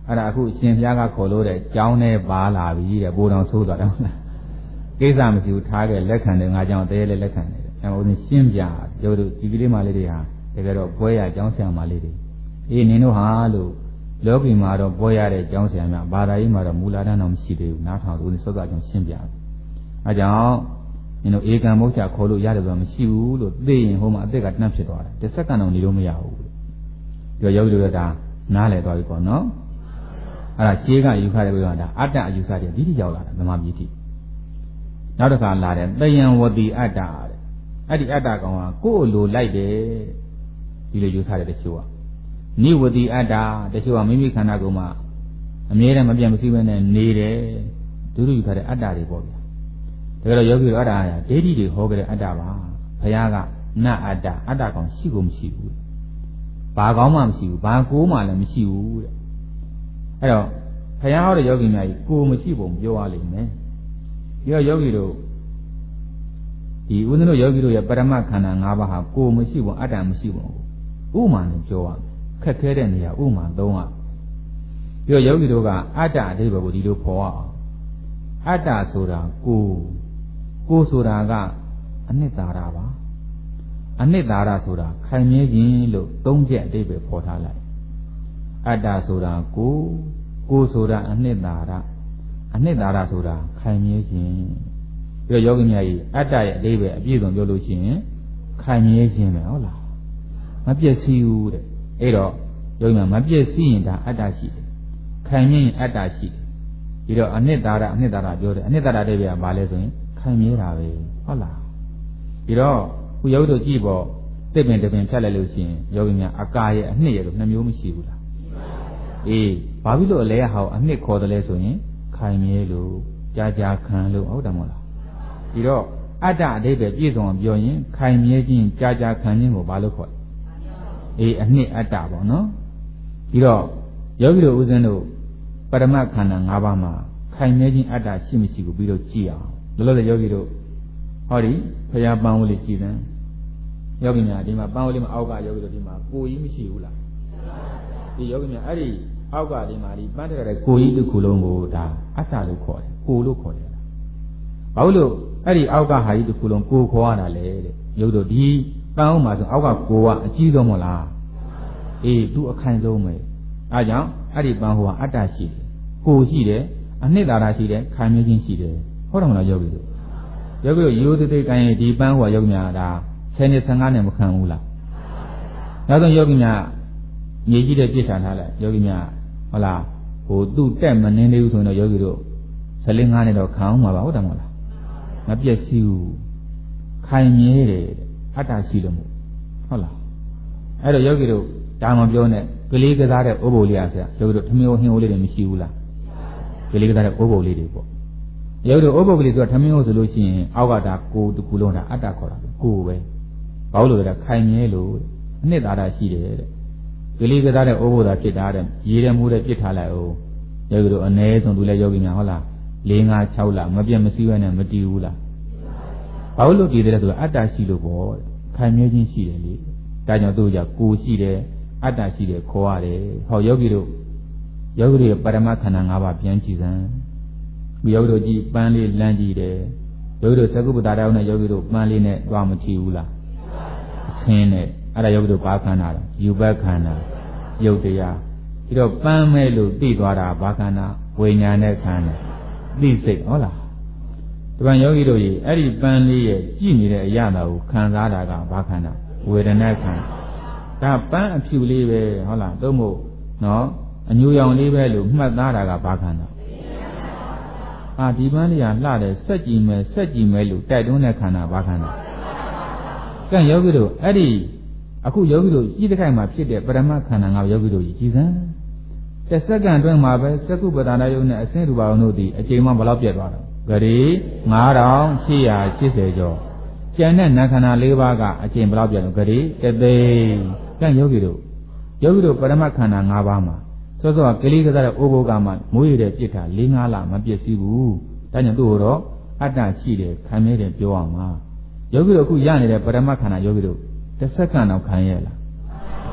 [SPEAKER 1] အဲ့ဒါအခုအရှင်ဘုရားကခေါ်လို့တဲ့ကြောင်းနဲ့ပါလာပြီတဲ့ဘိုးတော်ဆိုးသွားတယ်ဟုတ်လားကိစ္စမရှိဘူးထားခဲ့လက်ခံတယ်ငါကြောင့်တဲလည်းလက်ခံတယ်အဲဦးဇင်းရှင်းပြတို့တို့ဒီကလေးမလေးတွေဟာတကယ်တော့ပွဲရကျောင်းဆရာမလေးတွေအေးနင်တို့ဟာလို့လောကီမှာတော့ပွဲရတဲ့ကျောင်းဆရာများဘာသာရေးမှာတော့မူလာတန်းတော့မရှိသေးဘူးနားထောင်ဦးဇင်းစောစောကြောင့်ရှင်းပြတယ်အဲကြောင့်နင်တို့ဧကံမုတ်ချခေါ်လို့ရတယ်ဆိုတာမရှိဘူးလို့သိရင်ဟိုမှာအသက်ကတန်းဖြစ်သွားတယ်တစ်စက္ကန့်တော့နေလို့မရဘူးဒီယောဂီတို့ကဒါနားလည်သွားပြီပေါ့နော်အဲ့ဒါရှေးကယူခတဲ့ဘုရားဒါအတ္တအယူဆတဲ့ဒီတိရောက်လာတာဓမ္မပြည်တိနောက်တစ်ခါလာတယ်တယံဝတိအတ္တတဲ့အဲ့ဒီအတ္တကောင်ကကိုယ့်လိုလိုက်တယ်ဒီလိုယူဆတဲ့တချို့ကနိဝတိအတ္တတချို့ကမိမိခန္ဓာကိုယ်မှာအမြဲတမ်းမပြတ်မစည်းဘဲနဲ့နေတယ်ဒုတိယယူဆတဲ့အတ္တတွေပေါ့ဗျာဒါကြတော့ယောဂီတို့အတ္တဟာဒိဋ္ဌိတွေဟောကြတဲ့အတ္တပါဘုရားကနတ်အတ္တအတ္တကောင်ရှိကိုမရှိဘူးဘာကောင်းမှမရှိဘူးဘာကိုးမှလည်းမရှိဘူးတဲ့အဲ့တော့ဘုရားဟောတဲ့ယောဂီများကြီးကိုမရှိပုံပြောရလိမ့်မယ်ဒီတော့ယောဂီတို့ဒီဦးဇင်းတို့ယောဂီတို့ရဲ့ပရမတ်ခန္ဓာ၅ပါးဟာကိုမရှိပုံအတ္တမရှိပုံဥမာနဲ့ပြောရမယ်ခက်ခဲတဲ့နေရာဥမာသုံးရပြီးတော့ယောဂီတို့ကအတ္တအဓိပ္ပာယ်ကိုဒီလိုဖော်ရအောင်အတ္တဆိုတာကိုကိုဆိုတာကအနှစ်သာရပါအနှစ်သာရဆိုတာခိုင်မြဲခြင်းလို့သုံးချက်အဓိပ္ပာယ်ဖော်ထားလိုက်အတ္တဆိုတာကိုကိုဆိုတာအနှစ်သာရအနှစ်သာရဆိုတာခိုင်မြဲခြင်းပြီးတော့ယောဂီများကြီးအတ္တရဲ့အဓိပ္ပာယ်အပြည့်စုံပြောလို့ရှိရင်ခိုင်မြဲခြင်းပဲဟုတ်လားမပြည့်စည်ဘူးတဲ့အဲ့တော့ယောဂီများမပြည့်စည်ရင်ဒါအတ္တရှိတယ်ခိုင်မြဲရင်အတ္တရှိတယ်ပြီးတော့အနှစ်သာရအနှစ်သာရပြောတယ်အနှစ်သာရအဓိပ္ပာယ်ကဘာလဲဆိုရင်ခိုင်မြဲတာပဲဟုတ်လားပြီးတော့ခုယောဂီတို့ကြည့်ပေါ့တစ်ပင်တစ်ပင်ဖြတ်လိုက်လို့ရှိရင်ယောဂီများအကာရဲ့အနှစ်ရဲ့လို့နှမျိုးမရှိဘူးလားအေးဘာဖြစ်လို့အလဲဟောအနှစ်ခေါ်တယ်လဲဆိုရင်ခိုင်မြဲလို့ကြာကြာခံလို့ဟုတ်တယ်မဟုတ်လားဒီတော့အတ္တအဓိပ္ပာယ်ပြည့်စုံအောင်ပြောရင်ခိုင်မြဲခြင်းကြာကြာခံခြင်းကိုဘာလို့ခေါ်လဲအေးအနှစ်အတ္တပေါ့နော်ဒီတော့ယောဂီတို့ဦးဇင်းတို့ပရမတ်ခန္ဓာ၅ပါးမှာခိုင်မြဲခြင်းအတ္တရှိမရှိကိုပြီးတော့ကြည့်အောင်လောလောဆယ်ယောဂီတို့ဟောဒီဖရာပန်းဝလေးကြည်တယ်ယောဂီများဒီမှာပန်းဝလေးမှာအောက်ကယောဂီတို့ဒီမှာကိုကြီးမရှိဘူးလားဒီယောဂီများအဲ့ဒီအောက်ကဒီမှာဒီပန်းတဲ့တဲ့ကိုကြီးတစ်ခုလုံးကိုဒါအတ္တလို့ခေါ်တယ်ကိုလို့ခေါ်တယ်လားဘာလို့အဲ့ဒီအောက်ကဟာကြီးတစ်ခုလုံးကိုခေါ်ရတာလေတဲ့ယောဂီတို့ဒီပန်းအောင်မှာဆိုအောက်ကကိုကအကြီးဆုံးမဟုတ်လားအေးသူအခိုင်ဆုံးပဲအဲကြောင့်အဲ့ဒီပန်းဟိုကအတ္တရှိတယ်ကိုရှိတယ်အနှစ်သာရရှိတယ်ခိုင်မြဲခြင်းရှိတယ်ဟုတ်တယ်မလားယောဂီတို့ယောဂီတို့ရိုးသေးသေးကိုင်းဒီပန်းဟိုကယောဂီများဒါဆယ်နှစ်ဆယ်ငါးနှစ်မခံဘူးလားနောက်ဆုံးယောဂီများမြေကြီးတဲ့ပြစ်ချထားလိုက်ယောဂီများဟုတ်လားဟိုသူ့တက်မနှင်းသေးဘူးဆိုရင်တော့ယောဂီတို့ဆယ်လေးငါးနှစ်တော့ခံအောင်မှာပါဟုတ်တယ်မဟုတ်လားမပြည့်စည်ဘူးခိုင်မြဲတယ်အတ္တရှိလို့မို့ဟုတ်လားအဲ့တော့ယောဂီတို့ဒါမှပြောနဲ့ကလေးကစားတဲ့အိုးဘိုလေးအားဆရာယောဂီတို့ထမင်းဟင်းအိုးလေးတွေမရှိဘူးလားကလေးကစားတဲ့အိုးဘိုလေးတွေပေါ့ယောဂီတို့အိုးဘိုကလေးဆိုတာထမင်းအိုးဆိုလို့ရှိရင်အောက်ကဒါကိုတစ်ခုလုံးဒါအတ္တခေါ်တာကိုပဲဘာလို့လဲဒါခိုင်မြဲလို့အနှစ်သာရရှိတယ်တဲ့ကလေးကစားတဲ့အိုးဘိုသာဖြစ်တာတဲ့ရေတယ်မိုးတယ်ပြစ်ထားလိုက်အောင်ယောဂီတို့အ ਨੇ ဆုံးသူလည်းယောဂီများဟုတ်လား၄၅၆လမပြတ်မစည်းဝဲနဲ့မတည်ဘူးလားဘာလို့တည်တယ်လဲဆိုတော့အတ္တရှိလို့ပေါ့ခိုင်မြဲခြင်းရှိတယ်လေဒါကြောင့်သူ့ကြောင့်ကိုရှိတယ်အတ္တရှိတယ်ခေါ်ရတယ်ဟောယောဂီတို့ယောဂီတို့ရဲ့ပရမတ်ခန္ဓာ၅ပါးပြန်ကြည့်စမ်းယောဂီတို့ကြည့်ပန်းလေးလမ်းကြည့်တယ်ယောဂီတို့သကုပ္ပတာတောင်းနဲ့ယောဂီတို့ပန်းလေးနဲ့တွားမထီဘူးလားအဆင်းနဲ့အဲ့ဒါယောဂီတို့ဘာခန္ဓာလဲယူဘခန္ဓာယုတ်တရားပြီးတော့ပန်းမဲ့လို့သိသွားတာဘာခန္ဓာဝိညာဉ်နဲ့ခန္ဓာသိစိတ်ဟုတ်လားဒီပန်းယောဂီတို့ကြီးအဲ့ဒီပန်းလေးရဲ့ကြည့်နေတဲ့အရာတော်ကိုခံစားတာကဘာခန္ဓာဝေဒနာခန္ဓာဒါပန်းအဖြူလေးပဲဟုတ်လားသို့မဟုတ်နော်အညူရောင်လေးပဲလို့မှတ်သားတာကဘာခန္ဓာအာဒီပန်းလေးကလှတယ်စက်ကြည့်မယ်စက်ကြည့်မယ်လို့တိုက်တွန်းတဲ့ခန္ဓာဘာခန္ဓာကဲယောဂီတို့အဲ့ဒီအခုယောဂီတို့ကြည့်တဲ့ခိုင်မှာဖြစ်တဲ့ပရမတ်ခန္ဓာငါယောဂီတို့ကြည်စမ်းတစ်စက္ကန့်အတွင်းမှာပဲသကုပ္ပဒါနယုံနဲ့အစင်းရူပါအောင်တို့ဒီအချိန်မှဘယ်လောက်ပြတ်သွားတော့ဂရီငါးထောင်ရှစ်ရာရှစ်ဆယ်ကျော်ကျန်တဲ့နာခန္ဓာ၄ပါးကအချိန်ဘယ်လောက်ပြတ်တော့ဂရီတသိန်းကဲယောဂီတို့ယောဂီတို့ပရမတ်ခန္ဓာ၅ပါးမှာစောစောကလေးကစားတဲ့အိုးဘိုးကမှမွေးရတဲ့ပြစ်တာ၄၅လမပြည့်စည်ဘူးဒါကြောင့်သူ့ကိုတော့အတ္တရှိတယ်ခံရတဲ့ပြောအောင်ပါယောဂီတို့အခုရနေတဲ့ပရမတ်ခန္ဓာယောဂီတို့တစ်စက္ကန့်တော့ခံရလား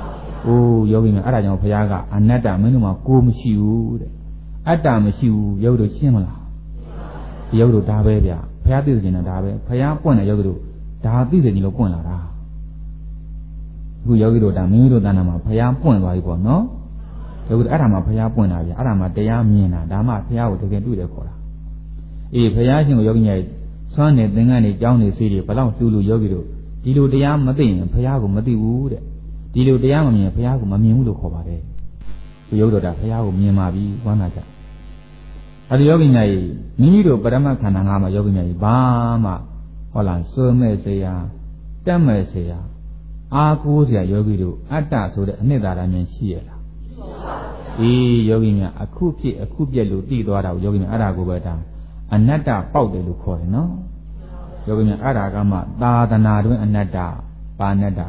[SPEAKER 2] အိုးယောဂီများအဲ့ဒါကြောင့်ဘုရားကအနတ္တမင်းတို့မှာကိုယ်မရှိဘူးတဲ့အတ္တမရှိဘူးယောဂီတို့ရှင်းမလားယောဂီတို့ဒါပဲဗျဘုရားသိစေချင်တာဒါပဲဘုရားပွင့်တယ်ယောဂီတို့ဒါသိစေချင်လို့ပွင့်လာတာအခုယောဂီတို့ဒါမိမိတို့တဏ္ဍာမှာဘုရားပွင့်သွားပြီပေါ့နော်ယောဂီတို့အဲ့ဒါမှဘုရားပွင့်တာဗျအဲ့ဒါမှတရားမြင်တာဒါမှဘုရားကိုတကယ်တွေ့တယ်ခေါ်တာအေးဘုရားရှင်ကိုယောဂီများစွမ်းနေသင်္ကန်းနေကြောင်းနေစေးတွေဘလောက်တူလူယောဂီတို့ဒီလိုတရားမသိရင်ဘုရားကိုမသိဘူးတဲ့ဒီလိုတရားမမြင်ဘုရားကိုမမြင်ဘူးလို့ခေါ်ပါတယ်ဘုရားတော်တာဘုရားကိုမြင်ပါပြီဝမ်းသာကြအဲ့ဒီယောဂီများမိမိတို့ပရမတ်ခန္ဓာငါးမှာယောဂီများဘာမှဟောလားစွဲမဲ့เสียတက်မဲ့เสียအာကိုးเสียယောဂီတို့အတ္တဆိုတဲ့အနှစ်သာရမြင်ရှိရလားအေးယောဂီများအခုဖြစ်အခုပြက်လို့တည်သွားတာကိုယောဂီများအဲ့ဒါကိုပဲဒါအနတ္တပေါက်တယ်လို့ခေါ်တယ်နော်ယောဂီများအဲ့ဒါကမှသာသနာတွင်အနတ္တပါဏတ္တ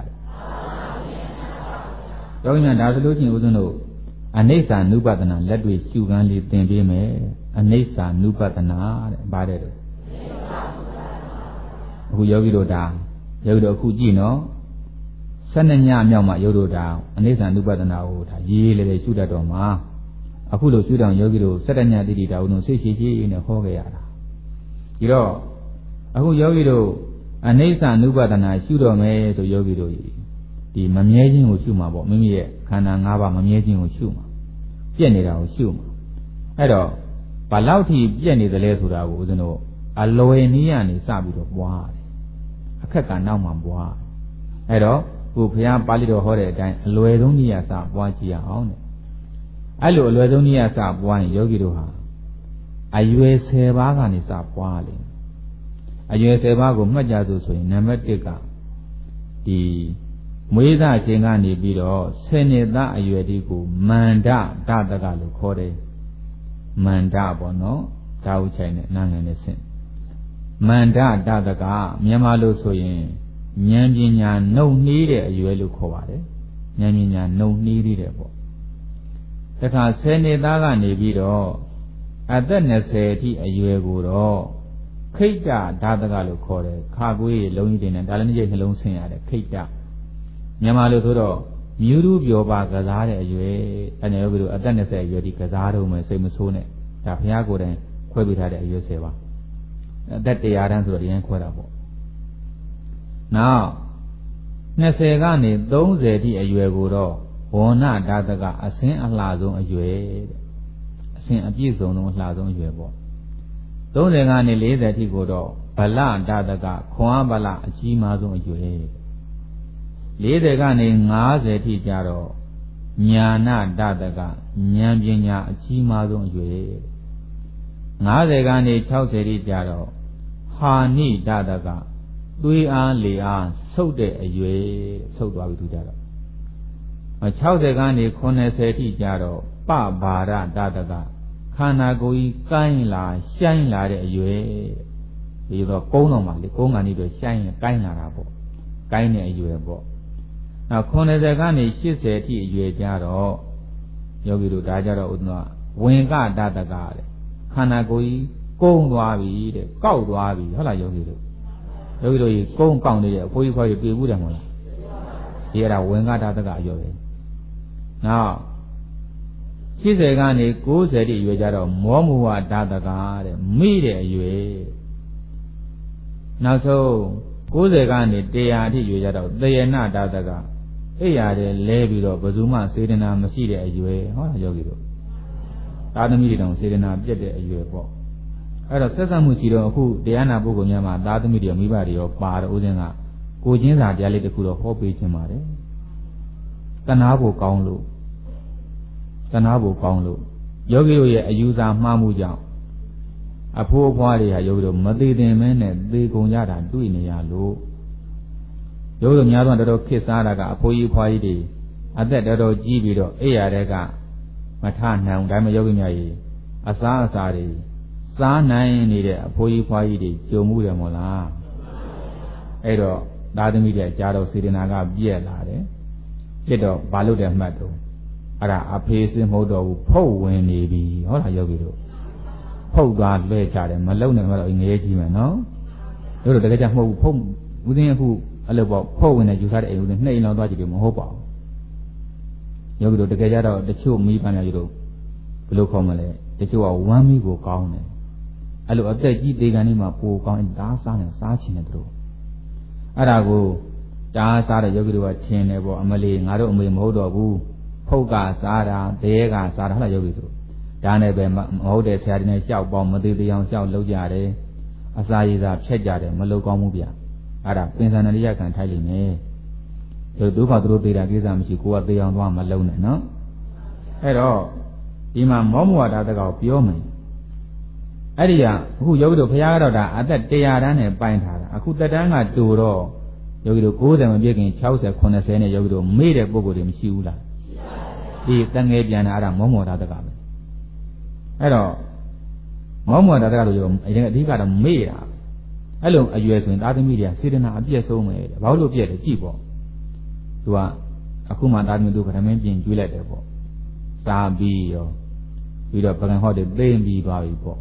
[SPEAKER 2] ယောဂီများဒါဆိုလို့ချင်းဦးဇင်းတို့အနိစ္စ ानु ပဒနာလက်တွေ့ရှုကမ်းလေးသင်ပေးမယ်အနိစ္စ ानु ပဒနာတဲ့ဘာတဲ့တော့အခုယောဂီတို့ဒါယောဂီတို့အခုကြည့်နော်ဆယ်နှစ်ညမြောက်မှယောဂီတို့ဒါအနိစ္စ ानु ပဒနာကိုဒါရေးလေလေရှုတတ်တော်မှာအခုလိုရှုတောင်ယောဂီတို့ဆယ်တညတိတိတာဦးတို့စိတ်ရှိရှိနဲ့ဟောခဲ့ရတာဒီတော့အခုယောဂီတို့အနိစ္စ ानु ပဒနာရှုတော်မယ်ဆိုယောဂီတို့ဒီမမြဲခြင်းကိုရှုမှာပေါ့မိမိရဲ့ခန္ဓာ၅ပါးမမြဲခြင်းကိုရှုမှာပြက်နေတာကိုရှုမှာအဲ့တော့ဘာလောက်ထိပြက်နေသလဲဆိုတာကိုဦးဇင်းတို့အလွယ်နည်းကနေစပြီးတော့ပွားတယ်အခက်ကနောက်မှပွားအဲ့တော့ဘုရားပါဠိတော်ဟောတဲ့အတိုင်းအလွယ်ဆုံးနည်းရစပွားကြည့်ရအောင်တဲ့အဲ့လိုအလွယ်ဆုံးနည်းရစပွားရင်ယောဂီတို့ဟာအရွယ်ဆယ်ပါးကနေစပွားလိမ့်မယ်အရွယ်ဆယ်ပါးကိုမှတ်ကြစို့ဆိုရင်နံပါတ်တစ်ကဒီမွေးသားခြင်းကနေပြီးတော့ဆယ်နှစ်သားအရွယ်ဒီကိုမန္တဒတကလို့ခေါ်တယ်မန္တပေါ့နော်ဒါဥချိုင်နဲ့နာငယ်နဲ့ဆင့်မန္တဒတကမြန်မာလို့ဆိုရင်ဉာဏ်ပညာနှုတ်နှီးတဲ့အရွယ်လို့ခေါ်ပါတယ်ဉာဏ်ပညာနှုတ်နှီးသေးတယ်ပေါ့တခါဆယ်နှစ်သားကနေပြီးတော့အသက်၂၀အထိအရွယ်ကိုတော့ခိတ္တဓာတကလို့ခေါ်တယ်ခါကွေးလုံးကြီးတင်တယ်ဒါလည်းတစ်နှလုံးဆင်းရတယ်ခိတ္တမြန်မာလို့ဆိုတော့မြူးရူးပြောပါကစားတဲ့အရွယ်အဲ့ဒါယောဂီတို့အသက်၂၀အရွယ်ဒီကစားတော့မယ်စိတ်မဆိုးနဲ့ဒါဘုရားကိုယ်တိုင်ခွဲပေးထားတဲ့အရွယ်ဆယ်ပါအသက်တရားတန်းဆိုတော့ဒီရင်ခွဲတာပေါ့နောက်၂၀ကနေ၃၀အထိအရွယ်ကိုတော့ဘောနဓာတကအစင်းအလှဆုံးအရွယ်တဲ့အစင်းအပြည့်စုံဆုံးအလှဆုံးအရွယ်ပေါ့၃၀ကနေ၄၀အထိကိုတော့ဗလဓာတကခွန်အားဗလအကြီးမားဆုံးအရွယ်၄၀ကနေ၅၀အထိကျတော့ညာနာဓာတကဉာဏ်ပညာအကြီးမားဆုံးအရွယ်၅၀ကနေ၆၀အထိကျတော့ဟာနိဓာတကသွေးအားလေအားဆုပ်တဲ့အရွယ်ဆုပ်သွားပြီသူကြတော့၆၀ကနေ၇၀အထိကျတော့ပဘာရဓာတကခန္ဓာကိုယ်ကြီးကိုင်းလာရှိုင်းလာတဲ့အရွယ်ဒီတော့ကုန်းတော်မှာလေကုန်းကနေတော့ရှိုင်းရင်ကိုင်းလာတာပေါ့ကိုင်းတဲ့အရွယ်ပေါ့နောက်၇၀ကနေ၈၀အထိအရွယ်ကြတော့ယောဂီတို့ဒါကြတော့ဥဒ္ဒနာဝင်ကဓာတကတဲ့ခန္ဓာကိုယ်ကြီးကုန်းသွားပြီတဲ့ကောက်သွားပြီဟုတ်လားယောဂီတို့ယောဂီတို့ကြီးကုန်းကောက်နေတဲ့အဖိုးကြီးခွားကြီးပြေဘူးတယ်မဟုတ်လားဒီအဲ့ဒါဝင်ကဓာတကအရွယ်ပဲနောက်၈၀ကနေ၉၀အထိအရွယ်ကြတော့မောမူဝဓာတကတဲ့မိတဲ့အရွယ်နောက်ဆုံး၉၀ကနေ၁၀၀အထိရွေကြတော့သေယနာဓာတကအိယာတဲ့လဲပြီးတော့ဘယ်သူမှစေတနာမရှိတဲ့အရွယ်ဟောတာယောဂီတို့သာသမီတွေတောင်စေတနာပြတ်တဲ့အရွယ်ပေါ့အဲ့တော့ဆက်ဆက်မှုရှိတော့အခုတရားနာပုဂ္ဂိုလ်များမှာသာသမီတွေမိဘတွေရောပါတော့ဦးဇင်းကကိုချင်းစာတရားလေးတစ်ခုတော့ဟောပေးခြင်းပါတယ်တဏှာဖို့ကောင်းလို့တဏှာဖို့ကောင်းလို့ယောဂီတို့ရဲ့အယူဆမှားမှုကြောင့်အဖိုးအဖွားတွေဟာယောဂီတို့မသေးတင်မဲနဲ့သေကုန်ကြတာတွေ့နေရလို့ယောဂီတို့များတော့တော်တော်ခစ်စားတာကအဖိုးကြီးဖွားကြီးတွေအသက်တော်တော်ကြီးပြီးတော့အိယာတဲ့ကမထနိုင်ဒါမှမယောဂီများကြီးအစားအစာတွေစားနိုင်နေတဲ့အဖိုးကြီးဖွားကြီးတွေကြုံမှုတယ်မို့လားအဲ့တော့သာသမီတွေကြားတော့စေတနာကပြည့်လာတယ်ဖြစ်တော့ဘာလို့တယ်မှတ်တော့အဲ့ဒါအဖေးစင်မဟုတ်တော့ဘူးဖုတ်ဝင်နေပြီဟောတာယောဂီတို့ဖုတ်သွားလွှဲချတယ်မလုံနိုင်မှတော့ငရဲကြီးမယ်နော်တို့တို့တကယ်ကြမဟုတ်ဘူးဖုတ်ဦးသိန်းအခုအဲ့လိုပေါ့ဖုတ်ဝင်နေယူထားတဲ့အိမ်ဦးသိန်းနှစ်အိမ်လောက်သွားကြည့်လို့မဟုတ်ပါဘူးယောဂီတို့တကယ်ကြတော့တချို့မိဘများယူတို့ဘယ်လိုခေါ်မလဲတချို့ကဝမ်းမီကိုကောင်းတယ်အဲ့လိုအသက်ကြီးသေးကန်လေးမှာပိုကောင်းရင်ဒါစားနေစားချင်တယ်သူတို့အဲ့ဒါကိုတားစားတဲ့ယောဂီတို့ကထင်တယ်ပေါ့အမလီငါတို့အမေမဟုတ်တော့ဘူးဖုတ်ကစားတာဒဲကစားတာဟုတ်လားယောဂီတို့ဒါနဲ့ပဲမဟုတ်တဲ့ဆရာတွေနဲ့ရှောက်ပေါင်းမသေးသေးအောင်ရှောက်လုပ်ကြတယ်အစာရည်သာဖြတ်ကြတယ်မလုပ်ကောင်းဘူးဗျအဲ့ဒါပင်စံရိယခံထိုက်လိမ့်မယ်တို့ဒုက္ခသူတို့သေးတာကိစ္စမရှိကိုကသေအောင်သွားမလုံးနဲ့နော်အဲ့တော့ဒီမှာမောမဝါဒတကောပြောမယ်အဲ့ဒီကအခုယောဂီတို့ဘုရားကတော့ဒါအသက်တရားတန်းနဲ့ပိုင်းထားတာအခုတက်တန်းကတူတော့ယောဂီတို့ကိုးဆယ်မပြည့်ခင်၆၀ ၇၀နဲ့ယောဂီတို့မေ့တဲ့ပုံကိုယ်တွေမရှိဘူးလားဒီတငယ်ပြန်တာအဲ့ဒါမောမောဒတကပဲအဲ့တော့မောမောဒတကလို့ရောအရင်အဓိကတော့မေ့တာအဲ့လိုအရွယ်ဆိုရင်သာသမီတွေကစေတနာအပြည့်ဆုံးပဲဘာလို့ပြည့်တယ်ကြည့်ပေါ့သူကအခုမှသာသမီတို့ဗရမင်းပြင်ကျွေးလိုက်တယ်ပေါ့စားပြီးရောပြီးတော့ပကံဟောတဲ့သိမ့်ပြီးသွားပြီပေါ့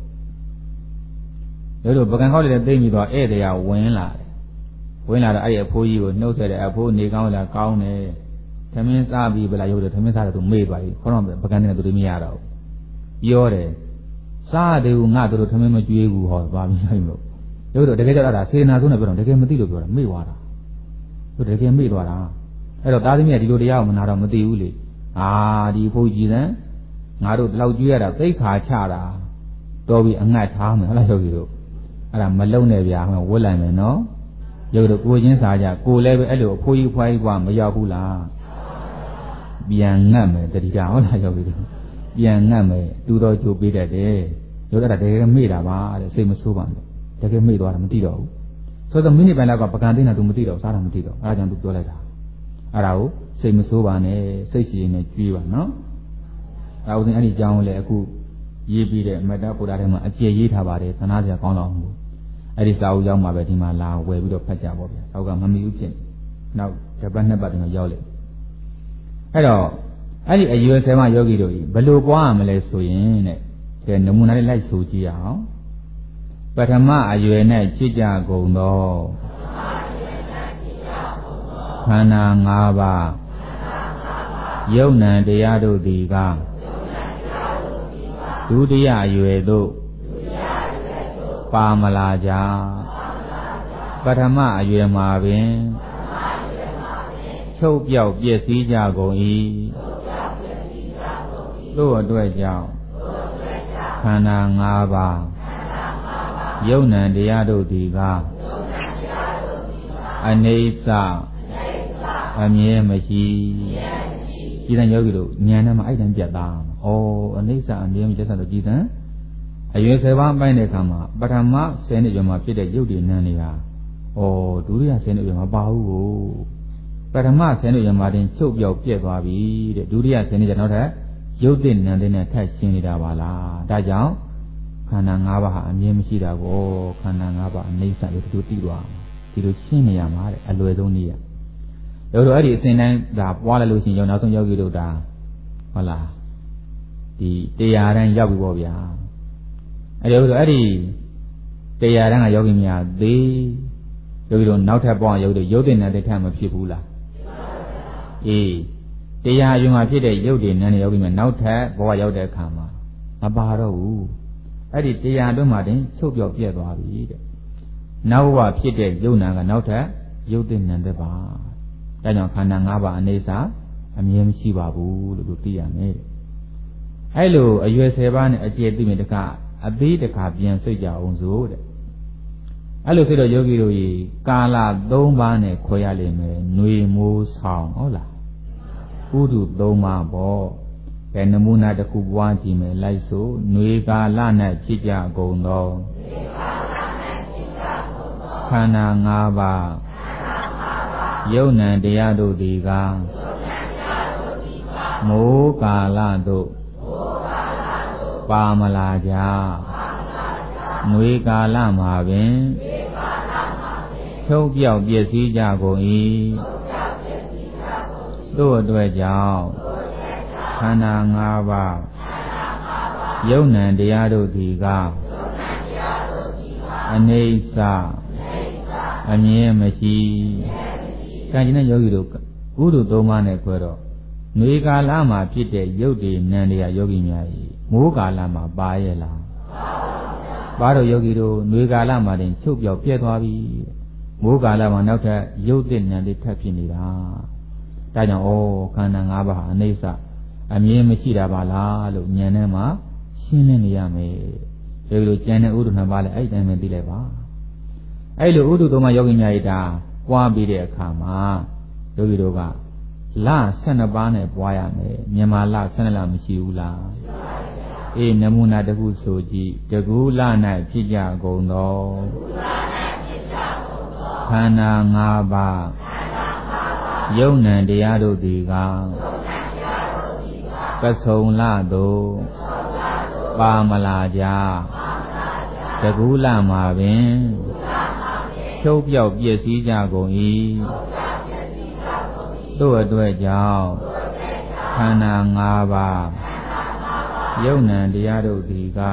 [SPEAKER 2] တို့ပကံဟောတဲ့သိမ့်ပြီးသွားဧည့်တရားဝင်လာတယ်ဝင်လာတော့အဲ့ဒီအဖိုးကြီးကိုနှုတ်ဆက်တယ်အဖိုးနေကောင်းလားကောင်းတယ်သမင်းစားပြီးဗလာရုပ်တယ်သမင်းစားတယ်သူမေ့သွားပြီခေါတော့ပကံနဲ့သူတွေမရတော့ပြောတယ်စားတယ်ငါတို့သမင်းမကျွေးဘူးဟောသွားပြီးလိုက်လို့ရုပ်တော့တကယ်တော့အဲ့ဒါစေနာဆုံးနဲ့ပြောတော့တကယ်မသိလို့ပြောတာမေ့သွားတာတို့တကယ်မေ့သွားတာအဲ့တော့သားသမီးကဒီလိုတရားကိုမနာတော့မသိဘူးလေအာဒီအဖိုးကြီးတဲ့ငါတို့ဒီလောက်ကျွေးရတာသိခါချတာတော်ပြီအငတ်ထားမယ်ဟုတ်လားရုပ်ကြီးတို့အဲ့ဒါမလုံနဲ့ဗျာဟောဝတ်လိုက်မယ်နော်ရုပ်တို့ကိုချင်းစားကြကိုလည်းပဲအဲ့လိုအဖိုးကြီးဖွားကြီးကမရောက်ဘူးလားပြန်ငတ်မယ်တတိယဟုတ်လားရုပ်ကြီးတို့ပြန်ငတ်မယ်တူတော်ကြိုပေးတတ်တယ်ရုပ်အဲ့ဒါတကယ်မေ့တာပါတဲ့စိတ်မဆိုးပါနဲ့တကယ်မေ့သွားတာမသိတော့ဘူးဆိုတော့မိနစ်ပိုင်းလောက်ကပကံသိနေတာ तू မသိတော့စားတာမသိတော့အဲဒါကြောင့် तू ပြောလိုက်တာအဲ့ဒါကိုစိတ်မဆိုးပါနဲ့စိတ်ရှိရင်လည်းကြွေးပါနော်ဒါဥစဉ်အဲ့ဒီအကြောင်းလည်းအခုရေးပြီးတဲ့မတ္တဗုဒ္ဓထဲမှာအကျေရေးထားပါတယ်သနာစရာကောင်းတော့ဘူးအဲ့ဒီစာအုပ်ရောက်မှာပဲဒီမှာလာဝယ်ပြီးတော့ဖတ်ကြပါဗျာစာအုပ်ကမမီဘူးဖြစ်နောက်တစ်ပတ်နှစ်ပတ်တင်ရောက်လေအဲ့တော့အဲ့ဒီအရွယ်ဆယ်မယောဂီတို့ကြီးဘယ်လိုပွားရမလဲဆိုရင်တဲ့ကဲနမူနာလေးလိုက်ဆိုကြည့်အောင်ပထမအရွယ်နဲ့ချစ်ကြကုန်သောခန္ဓာ၅ပါးယုံ nant တရားတို့သည်ကဒုတိယအရွယ်သို့ပါမလာကြပထမအရွယ်မှာပင်ချုပ်ပြောက်ပျက်စီးကြကုန်၏သို့အတွက်ကြောင့်ခန္ဓာ၅ပါးယုံ nant တရားတို့သည်ကအနိစ္စအမြဲမရှိကြည်တန်ယောဂီတို့ဉာဏ်နဲ့မှအဲ့တန်ပြတ်သားဩအနိစ္စအမြဲမရှိသက်လို့ကြည်တန်အရွယ်ဆယ်ပါးပိုင်းတဲ့အခါမှာပထမဆယ်နှစ်ကျော်မှာဖြစ်တဲ့ရုပ်တည်နံတွေဟာဩဒုတိယဆယ်နှစ်ကျော်မှာပါဘူးကိုပထမဆယ်နှစ်ကျော်မှာတင်ချုပ်ပြောက်ပြက်သွားပြီတဲ့ဒုတိယဆယ်နှစ်ကျော်နောက်ထပ်ရုပ်တည်နံတွေနဲ့ထပ်ရှင်းနေတာပါလားဒါကြောင့်ခန္ဓာ၅ပါးဟာအမြဲမရှိတာကိုခန္ဓာ၅ပါးအနိစ္စလို့ဒီလိုသိသွားဒီလိုရှင်းနေရမှာတဲ့အလွယ်ဆုံးနည်းอ่ะတို့တို့အဲ့ဒီအစဉ်တိုင်းဒါပွားလိုက်လို့ရှိရင်နောက်ဆုံးယောဂီတို့ဒါဟုတ်လားဒီတရားတိုင်းရောက်ပြီပေါ့ဗျာအဲ့ဒီတို့အဲ့ဒီတရားတိုင်းကယောဂီများသေးယောဂီတို့နောက်ထပ်ပွားယောဂီတို့ရုပ်တင်တဲ့ထက်မဖြစ်ဘူးလားအေးတရားအယူမှာဖြစ်တဲ့ရုပ်တင်တဲ့ယောဂီများနောက်ထပ်ဘဝရောက်တဲ့အခါမှာမပါတော့ဘူးအဲ့ဒီတရားတို့မှတင်ချုပ်ပြောက်ပြက်သွားပြီတဲ့နောက်ဘဝဖြစ်တဲ့ယုံနာကနောက်ထပ်ရုပ်တင်တဲ့ပါဒါကြောင့်ခန္ဓာ၅ပါးအနေစာအမြဲမရှိပါဘူးလို့တို့သိရမယ်။အဲ့လိုအရွယ်ဆယ်ပါးနဲ့အကျေသိမြင်တကအသေးတခါပြန်စိတ်ကြအောင်စို့တဲ့။အဲ့လိုဆိုတော့ယောဂီတို့ရေကာလ၃ပါးနဲ့ခွဲရလိမ့်မယ်။ຫນွေမိုးဆောင်ဟုတ်လား။ဥဒု၃ပါးပေါ့။ကဲနမူနာတစ်ခုပွားကြည့်မယ်လိုက်စို့ຫນွေကာလ၌ချစ်ကြကုန်သောခန္ဓာ၅ပါးယုံ nant တရားတို့သည်ကမိုးကာလသို့ပါမလာကြနွေကာလမှာပင်ချုပ်ပြောက်ပျက်စီးကြကုန်၏သို့အတွက်ကြောင့်ခန္ဓာ၅ပါးယုံ nant တရားတို့သည်ကအနိစ္စအမြဲမရှိကံကျင်တဲ့ယောဂီတို့ဥဒုသုံးပါးနဲ့ခွဲတော့နွေကာလမှာဖြစ်တဲ့ရုပ်တည်နံတရားယောဂီများ၏မိုးကာလမှာပါရဲ့လားပါတော့ယောဂီတို့နွေကာလမှာတင်ချုပ်ပြောက်ပြဲသွားပြီမိုးကာလမှာနောက်ထပ်ရုပ်တည်နံတွေထပ်ဖြစ်နေတာဒါကြောင့်ဩခန္ဓာ၅ပါးဟာအနိစ္စအမြင်မရှိတာပါလားလို့ဉာဏ်နဲ့မှရှင်းလင်းနေရမယ်ယောဂီတို့ဉာဏ်နဲ့ဥဒ္ဓနာပါလဲအဲ့တိုင်းပဲသိလိုက်ပါအဲ့လိုဥဒ္ဓသုံးပါးယောဂီများ၏ဒါပွားပြီးတဲ့အခါမှာယောဂီတို့ကလဆယ်နှစ်ပါးနဲ့ပွားရမယ်မြန်မာလဆယ်နှစ်လမရှိဘူးလားအေးနမူနာတစ်ခုဆိုကြည့်တကူလ၌ဖြစ်ကြကုန်သောခန္ဓာ၅ပါးယုံနံတရားတို့သည်ကကဆုံလသို့ပါမလာကြတကူလမှာပင်ချုပ်ပြောက်ပြည့်စည်ကြကုန်၏တို့အတွက်ကြောင့်ခန္ဓာ၅ပါးယုံနံတရားတို့သည်က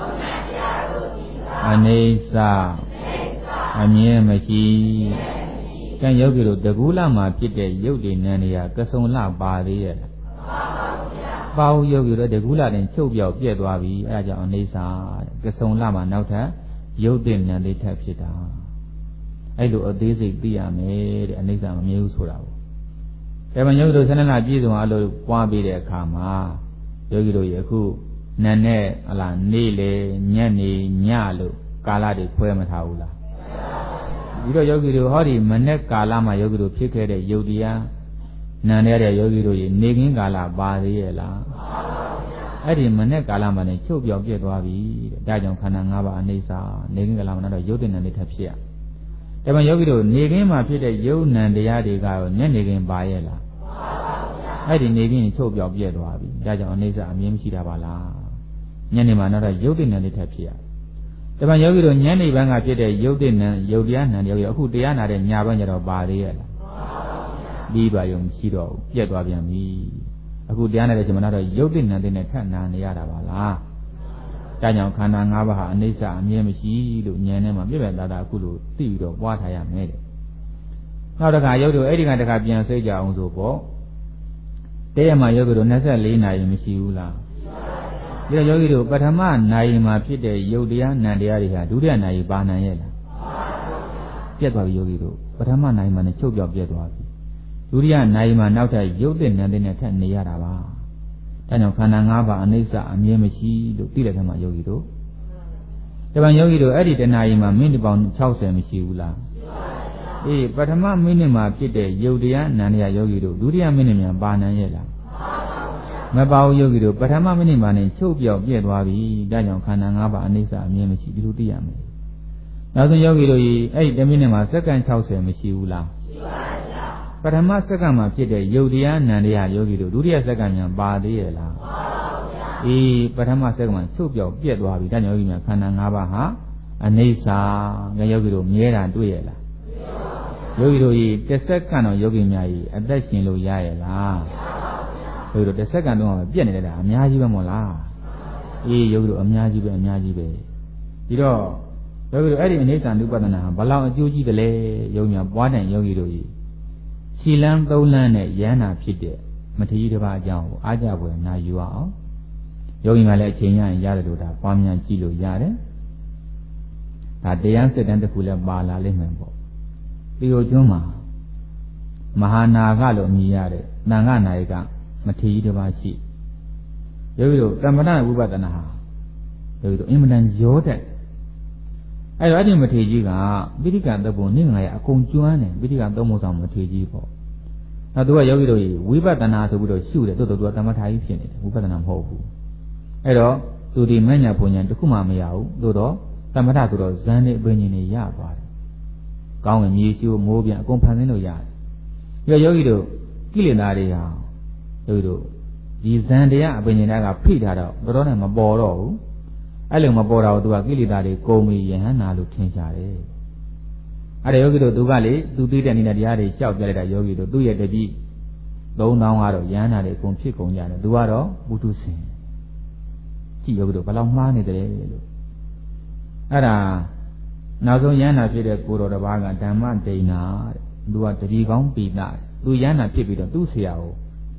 [SPEAKER 2] အနေဆာအမြဲမရှိကံယောဂီတို့တကူလမှာဖြစ်တဲ့ယုတ်တွေနံတရားကဆုံလပါသေးရဲ့ပါဘူးယောဂီတို့တကူလတင်ချုပ်ပြောက်ပြည့်သွားပြီအဲဒါကြောင့်အနေဆာကဆုံလမှာနောက်ထပ်ယုတ်တဲ့နံတွေထပ်ဖြစ်တာအဲ့လိုအသေးစိတ်သိရမယ်တဲ့အနေဆာမမြဲဘူးဆိုတာပေါ့ဒါမှယောဂီတို့ဆန္ဒနာပြည့်စုံအောင်လို့ပွားပြီးတဲ့အခါမှာယောဂီတို့ရအခုနံနဲ့ဟလာနေ့လေညနေညလို့ကာလတွေခွဲမထားဘူးလားပြီးတော့ယောဂီတို့ဟောဒီမနေ့ကာလမှာယောဂီတို့ဖြစ်ခဲ့တဲ့ယုတ်တရားနံတဲ့ယောဂီတို့ရနေခင်းကာလပါသေးရဲ့လားအဲ့ဒီမနေ့ကာလမှာလည်းချုပ်ပြောက်ပြည့်သွားပြီတဲ့ဒါကြောင့်ခန္ဓာ၅ပါးအနိစ္စနေခင်းကာလမှာတော့ယုတ်တဲ့နံတွေထပ်ဖြစ်ရဒါမှယောဂီတို့နေခင်းမှာဖြစ်တဲ့ယုတ်နံတရားတွေကတော့ညနေခင်းပါရဲ့လားအဲ့ဒီနေခင်းချုပ်ပြောက်ပြည့်သွားပြီဒါကြောင့်အနိစ္စအမြင်မရှိတာပါလားညနေမှာတော့ယုတ်တဲ့နံတွေထပ်ဖြစ်ရဒါမှယောဂီတို့ညနေပိုင်းကဖြစ်တဲ့ယုတ်တဲ့နံယုတ်တရားနံတွေအခုတရားနာတဲ့ညပိုင်းကျတော့ပါသေးရဲ့လားပြီးပါရုံရှိတော့ပြည့်သွားပြန်ပြီအခုတရားနာတဲ့ချိန်မှာတော့ယုတ်တဲ့နံတွေနဲ့ထပ်နာနေရတာပါလားဒါကြောင့်ခန္ဓာ၅ပါးဟာအနိစ္စအမြဲမရှိလို့ဉာဏ်နဲ့မှပြည့်ပြည့်သားသားအခုလိုသိပြီးတော့ပွားထားရမယ်တဲ့နောက်တစ်ခါယုတ်တို့အဲ့ဒီကတစ်ခါပြန်စိတ်ကြအောင်ဆိုပေါ့တရက်မှာယောဂီတို့၂၄နာရီမရှိဘူးလားဒီတော့ယောဂီတို့ပထမနာရီမှာဖြစ်တဲ့ယုတ်တရားနံတရားတွေဟာဒုတိယနာရီပါဏံရဲ့လားပြတ်သွားပြီယောဂီတို့ပထမနာရီမှာနဲ့ချုပ်ပြောက်ပြတ်သွားပြီဒုတိယနာရီမှာနောက်ထပ်ယုတ်တဲ့နံတဲ့နဲ့ထပ်နေရတာပါဒါကြောင့်ခန္ဓာ၅ပါးအနိစ္စအမြဲမရှိလို့သိတဲ့ထက်မှာယောဂီတို့ဒါပေမဲ့ယောဂီတို့အဲ့ဒီတနာရီမှာမိနစ်ပေါင်း၆၀မရှိဘူးလားအေးပထမမိနစ်မှာဖြစ်တဲ့ယုတ်တရားနံတရားယောဂီတို့ဒုတိယမိနစ်မှာပါဏံရဲ့လားမပါဘူးယောဂီတို့ပထမမိနစ်မှာနဲ့ချုပ်ပြောက်ပြည့်သွားပြီဒါကြောင့်ခန္ဓာ၅ပါးအနိစ္စအမြဲမရှိဒီလိုသိရမယ်နောက်ဆုံးယောဂီတို့ဤအဲ့ဒီတစ်မိနစ်မှာစက္ကန့်၆၀မရှိဘူးလားရှိပါဗျာပထမစက္ကန့်မှာဖြစ်တဲ့ယုတ်တရားနံတရားယောဂီတို့ဒုတိယစက္ကန့်မှာပါသေးရဲ့လားပါပါဗျာအေးပထမစက္ကန့်မှာချုပ်ပြောက်ပြည့်သွားပြီဒါကြောင့်ယောဂီများခန္ဓာ၅ပါးဟာအနိစ္စငါယောဂီတို့မြဲတာတွေ့ရဲ့လားယောဂီတို့ဤတစ်စက္ကန့်တော့ယောဂီများဤအသက်ရှင်လို့ရရဲ့လားယောဂီတို့တစ်စက္ကန့်တော့ပြည့်နေတာအများကြီးပဲမို့လားအေးယောဂီတို့အများကြီးပဲအများကြီးပဲဒီတော့ယောဂီတို့အဲ့ဒီအနိစ္စ ानु ပဒနာဟာဘလောက်အကျိုးကြီးတယ်လဲယောဂီများပွားတဲ့ယောဂီတို့ဤခြေလမ်းသုံးလမ်းနဲ့ရဟန္တာဖြစ်တဲ့မထေရတစ်ပါးအကြောင်းကိုအားကြပွဲနာယူအောင်ယောဂီများလည်းအချိန်ရရင်ရတယ်လို့ဒါပွားများကြည့်လို့ရတယ်ဒါတရားစစ်တမ်းတစ်ခုလည်းပါလာလိမ့်မယ်ပေါ့ဒီလိုကျွန်းမှာမဟာနာဂလို့အမည်ရတဲ့တန်ခနာယကမထေရတစ်ပါးရှိယောဂီတို့တမ္ပတဝိပဿနာဟာယောဂီတို့အင်မတန်ရောတဲ့အဲ့တော့အဲ့ဒီမထေရကြီးကပိဋကသဘုံနိငါရအကုန်ကျွမ်းတယ်ပိဋကသုံးပုံဆောင်မထေရကြီးပေါ့နောက်သူကယောဂီတို့ဝိပဿနာဆိုပြီးတော့ရှုတယ်တိုးတိုးသူကသမထကြီးဖြစ်နေတယ်ဝိပဿနာမဟုတ်ဘူးအဲ့တော့သူဒီမညာပုံညာတစ်ခုမှမရဘူးသို့တော့သမထဆိုတော့ဇန်နဲ့အပင်ကြီးနေရသွားတယ်ကောင်းဝင်မြေရှိုးမိုးပြန်အကုန်ဖန်ဆင်းလို့ရတယ်ပြီးတော့ယောဂီတို့ကိလေသာတွေဟာယောဂီတို့ဒီဇန်တရားအပင်ကြီးတွေကဖိထားတော့တော်တော်နဲ့မပေါ်တော့ဘူးအဲ့လိုမပေါ်တော့သူကကိလေသာတွေကုန်ပြီယဟန္တာလို့ထင်ကြတယ်အဲ့ဒါယောဂီတို့သူကလေသူသိတဲ့နေတဲ့တရားတွေရှောက်ပြလိုက်တာယောဂီတို့သူ့ရဲ့တပည့်သုံးသောင်းကတော့ယဟန္တာတွေအကုန်ဖြစ်ကုန်ကြတယ်သူကတော့ပုထုဆင်ကြည့်ယောဂီတို့ဘယ်လောက်မှားနေတယ်လို့အဲ့ဒါနောက်ဆုံးယဟန္တာဖြစ်တဲ့ကိုတော်တစ်ပါးကဓမ္မဒိဏတဲ့သူကတတိကောင်းပိဏသူယဟန္တာဖြစ်ပြီးတော့သူ့ဆရာကို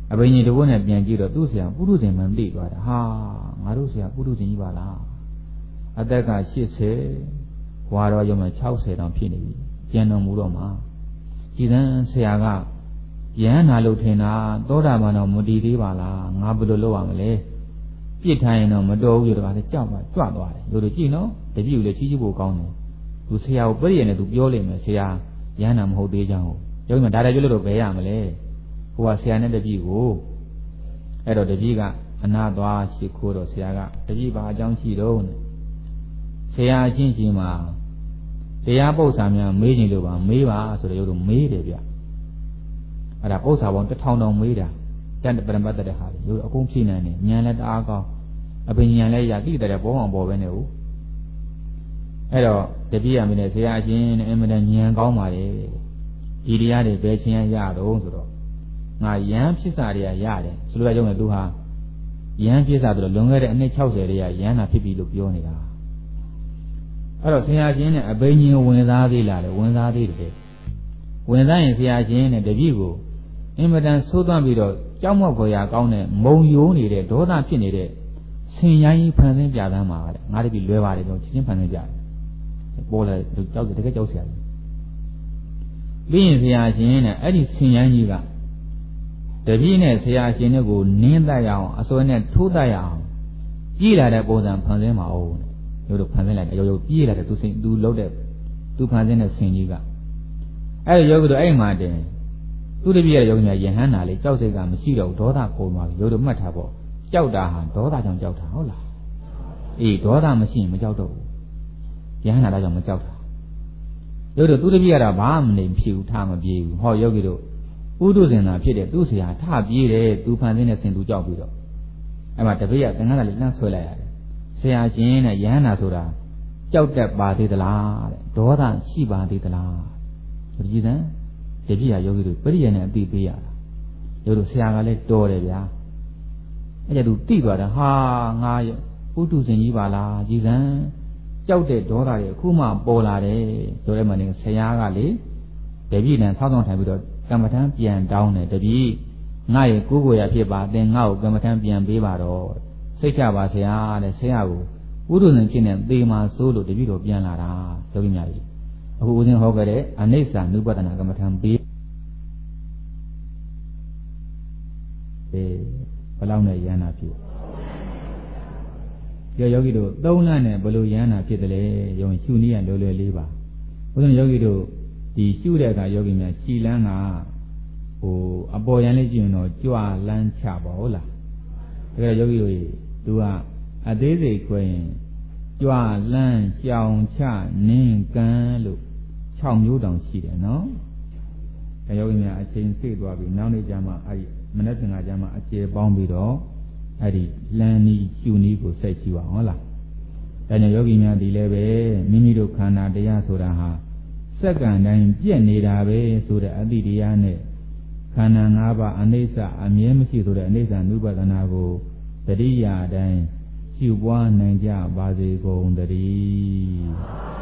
[SPEAKER 2] အဘိညာဉ်တဘုနဲ့ပြန်ကြည့်တော့သူ့ဆရာပုရုဇဉ်မှန်သိသွားတာဟာငါတို့ဆရာပုရုဇဉ်ကြီးပါလားအသက်ကရှစ်ဆယ်ဘွာတော်ရုံမှာ၆၀တောင်ဖြစ်နေပြီပြန်တော်မူတော့မှာကြည်သန်းဆရာကယဟနာလို့ထင်တာသောတာပန်တော့မတည်သေးပါလားငါဘယ်လိုလုပ်ရမလဲပြစ်ထိုင်ရင်တော့မတော်ဘူးတော့ကလည်းကြောက်ပါကြွသွားတယ်တို့တို့ကြည့်နော်တပည့်ကိုလည်းချီးကျူးဖို့ကောင်းတယ်သူဆရာကိုပြည့်ရနေသူပြောလိမ့်မယ်ဆရာယဟနာမဟုတ်သေးကြောင်းရုံမှာဒါလည်းပြောလို့တော့ဘယ်ရမလဲဟိုကဆရာနဲ့တပည့်ကိုအဲ့တော့တပည့်ကအနာသွားရှိခိုးတော့ဆရာကတပည့်ဘာအကြောင်းရှိတော့ဆရာအချင်းချင်းမှာတရားပု္ပ္ပာများမေးနေလို့ပါမေးပါဆိုတော့ရုပ်တို့မေးတယ်ဗျအဲ့ဒါပု္ပ္ပာပေါင်းတစ်ထောင်တောင်မေးတာတန်ပရမတ္တတဲ့ဟာလေရုပ်အကုန်ဖြည့်နိုင်တယ်ဉာဏ်လည်းတအားကောင်းအပင်ဉာဏ်လည်းရကိလေသာတွေပေါ်အောင်ပေါ်ပဲနေဦးအဲ့တော့တပည့်ရမင်းနဲ့ဆရာအချင်းနဲ့အမှန်တန်ဉာဏ်ကောင်းပါလေဒီတရားတွေဘယ်ချင်းရတော့ဆိုတော့ငါယဟန်ဖြစ်စာတွေကရတယ်ဆိုလိုရကြောင်းလည်းသူဟာယဟန်ဖြစ်စာဆိုတော့လွန်ခဲ့တဲ့အနှစ်၆၀တည်းကယဟန်နာဖြစ်ပြီလို့ပြောနေတာအဲ့တော့ဆရာချင်းနဲ့အဘိညာဉ်ဝင်သားသေးလားလေဝင်သားသေးတယ်ဝင်သားရင်ဆရာချင်းနဲ့တပည့်ကိုအင်မတန်ဆိုးသွမ်းပြီးတော့ကြောက်မောက်ဖွယ်ရာကောင်းတဲ့မုံယိုးနေတဲ့ဒေါသဖြစ်နေတဲ့ဆင်ရိုင်းကြီးဖန်ဆင်းပြသမ်းပါတဲ့ငါတပည့်လွယ်ပါတယ်ကျွန်တော်ချင်းချင်းဖန်ဆင်းကြတယ်ပေါ်လာကြောက်တယ်တကယ်ကြောက်ဆရာကြီးပြီးရင်ဆရာချင်းနဲ့အဲ့ဒီဆင်ရိုင်းကြီးကတပည့်နဲ့ဆရာရှင်တို့ကိုနင်းတတ်ရအောင်အစွဲနဲ့ထိုးတတ်ရအောင်ပြည်လာတဲ့ပုံစံဖန်ဆင်းပါဦးတို့တို့ဖန်ဆင်းလိုက်တယ်ရုပ်ရုပ်ပြေးလာတယ်သူစင်သူလှုပ်တဲ့သူဖန်ဆင်းတဲ့ဆင်ကြီးကအဲ့ဒီရုပ်ကတော့အဲ့မှာတင်သူတပည့်ရဲ့ရုပ်ညာယဟန္တာလေးကြောက်စိတ်ကမရှိတော့ဒေါသကုန်သွားပြီရုပ်တို့မှတ်ထားပေါ့ကြောက်တာဟာဒေါသကြောင့်ကြောက်တာဟုတ်လားအေးဒေါသမရှိရင်မကြောက်တော့ဘူးယဟန္တာဒါကြောင့်မကြောက်တာရုပ်တို့သူတပည့်ကတော့ဘာမှမနေဖြစ်ဘူးထားမပြေးဘူးဟောယောဂီတို့ဥဒုဇင်သာဖြစ်တဲ့သူ့ဆရာထပြေးတယ်သူဖန်ဆင်းတဲ့ဆင်သူကြောက်ပြီးတော့အဲ့မှာတပည့်ကသင်္ကန်းလေးလှမ်းဆွဲလိုက်ရတယ်ဆရာရှင်နဲ့ယဟန္တာဆိုတာကြောက်တတ်ပါသေးသလားတဲ့ဒေါသရှိပါသေးသလားဒီကြည်စံတပည့်ရယောဂီတို့ပရိယနဲ့အတိပေးရတာယောတို့ဆရာကလည်းတော်တယ်ဗျာအဲ့ကျသူတိသွားတာဟာငါဥဒုဇင်ကြီးပါလားကြည်စံကြောက်တဲ့ဒေါသတွေအခုမှပေါ်လာတယ်ဆိုတဲ့မှနေဆရာကလေတပည့်နဲ့ဆောင်းဆောင်းထိုင်ပြီးတော့ကမ္မထမ်းပြန်တောင်းတယ်တပည့်ငါရဲ့ကိုယ်ကိုယ်ရဖြစ်ပါသင်ငါ့ကိုကမ္မထမ်းပြန်ပေးပါတော့စိတ်ချပါဆရာတဲ့ဆရာကိုဥဒုဇင်ဖြစ်နေသေမာဆိုးလို့တပည့်တော်ပြန်လာတာယောဂီများကြီးအခုဦးဇင်းဟောခဲ့တဲ့အနိစ္စနုပဒနာကမ္မထမ်းပေးအေးဘယ်လောက်နဲ့ယန္နာဖြစ်ကြောယောဂီတို့သုံးလနဲ့ဘယ်လိုယန္နာဖြစ်တယ်လဲယုံရှုနည်းရလွယ်လွယ်လေးပါဦးဇင်းယောဂီတို့ဒီရှုတဲ့အခါယောဂီများခြိလန်းကဟိုအပေါ်ရန်လေးကြည့်ရင်တော့ကြွလန်းချပါဟုတ်လားဒါကြယောဂီတို့သူကအသေးစိတ်ခွဲရင်ကြွလန်းကြောင်ချနင်းကန်းလို့၆မျိုးတောင်ရှိတယ်နော်ဒါယောဂီများအချိန်စိတ်သွားပြီနောက်နေ့ကျမှအဲ့မနေ့ကကျမှအကျေပေါင်းပြီးတော့အဲ့ဒီလန်းနီးရှုနီးကိုစိတ်ရှိပါဟုတ်လားဒါကြောင့်ယောဂီများဒီလည်းပဲမိမိတို့ခန္ဓာတရားဆိုတာဟာစက္ကန့်တိုင်းပြည့်နေတာပဲဆိုတဲ့အတ္တိတရားနဲ့ခန္ဓာ၅ပါးအနိစ္စအမြဲမရှိဆိုတဲ့အနိစ္စနုပဒနာကိုတတိယတိုင်းရှုပွားနိုင်ကြပါစေကုန်သတည်း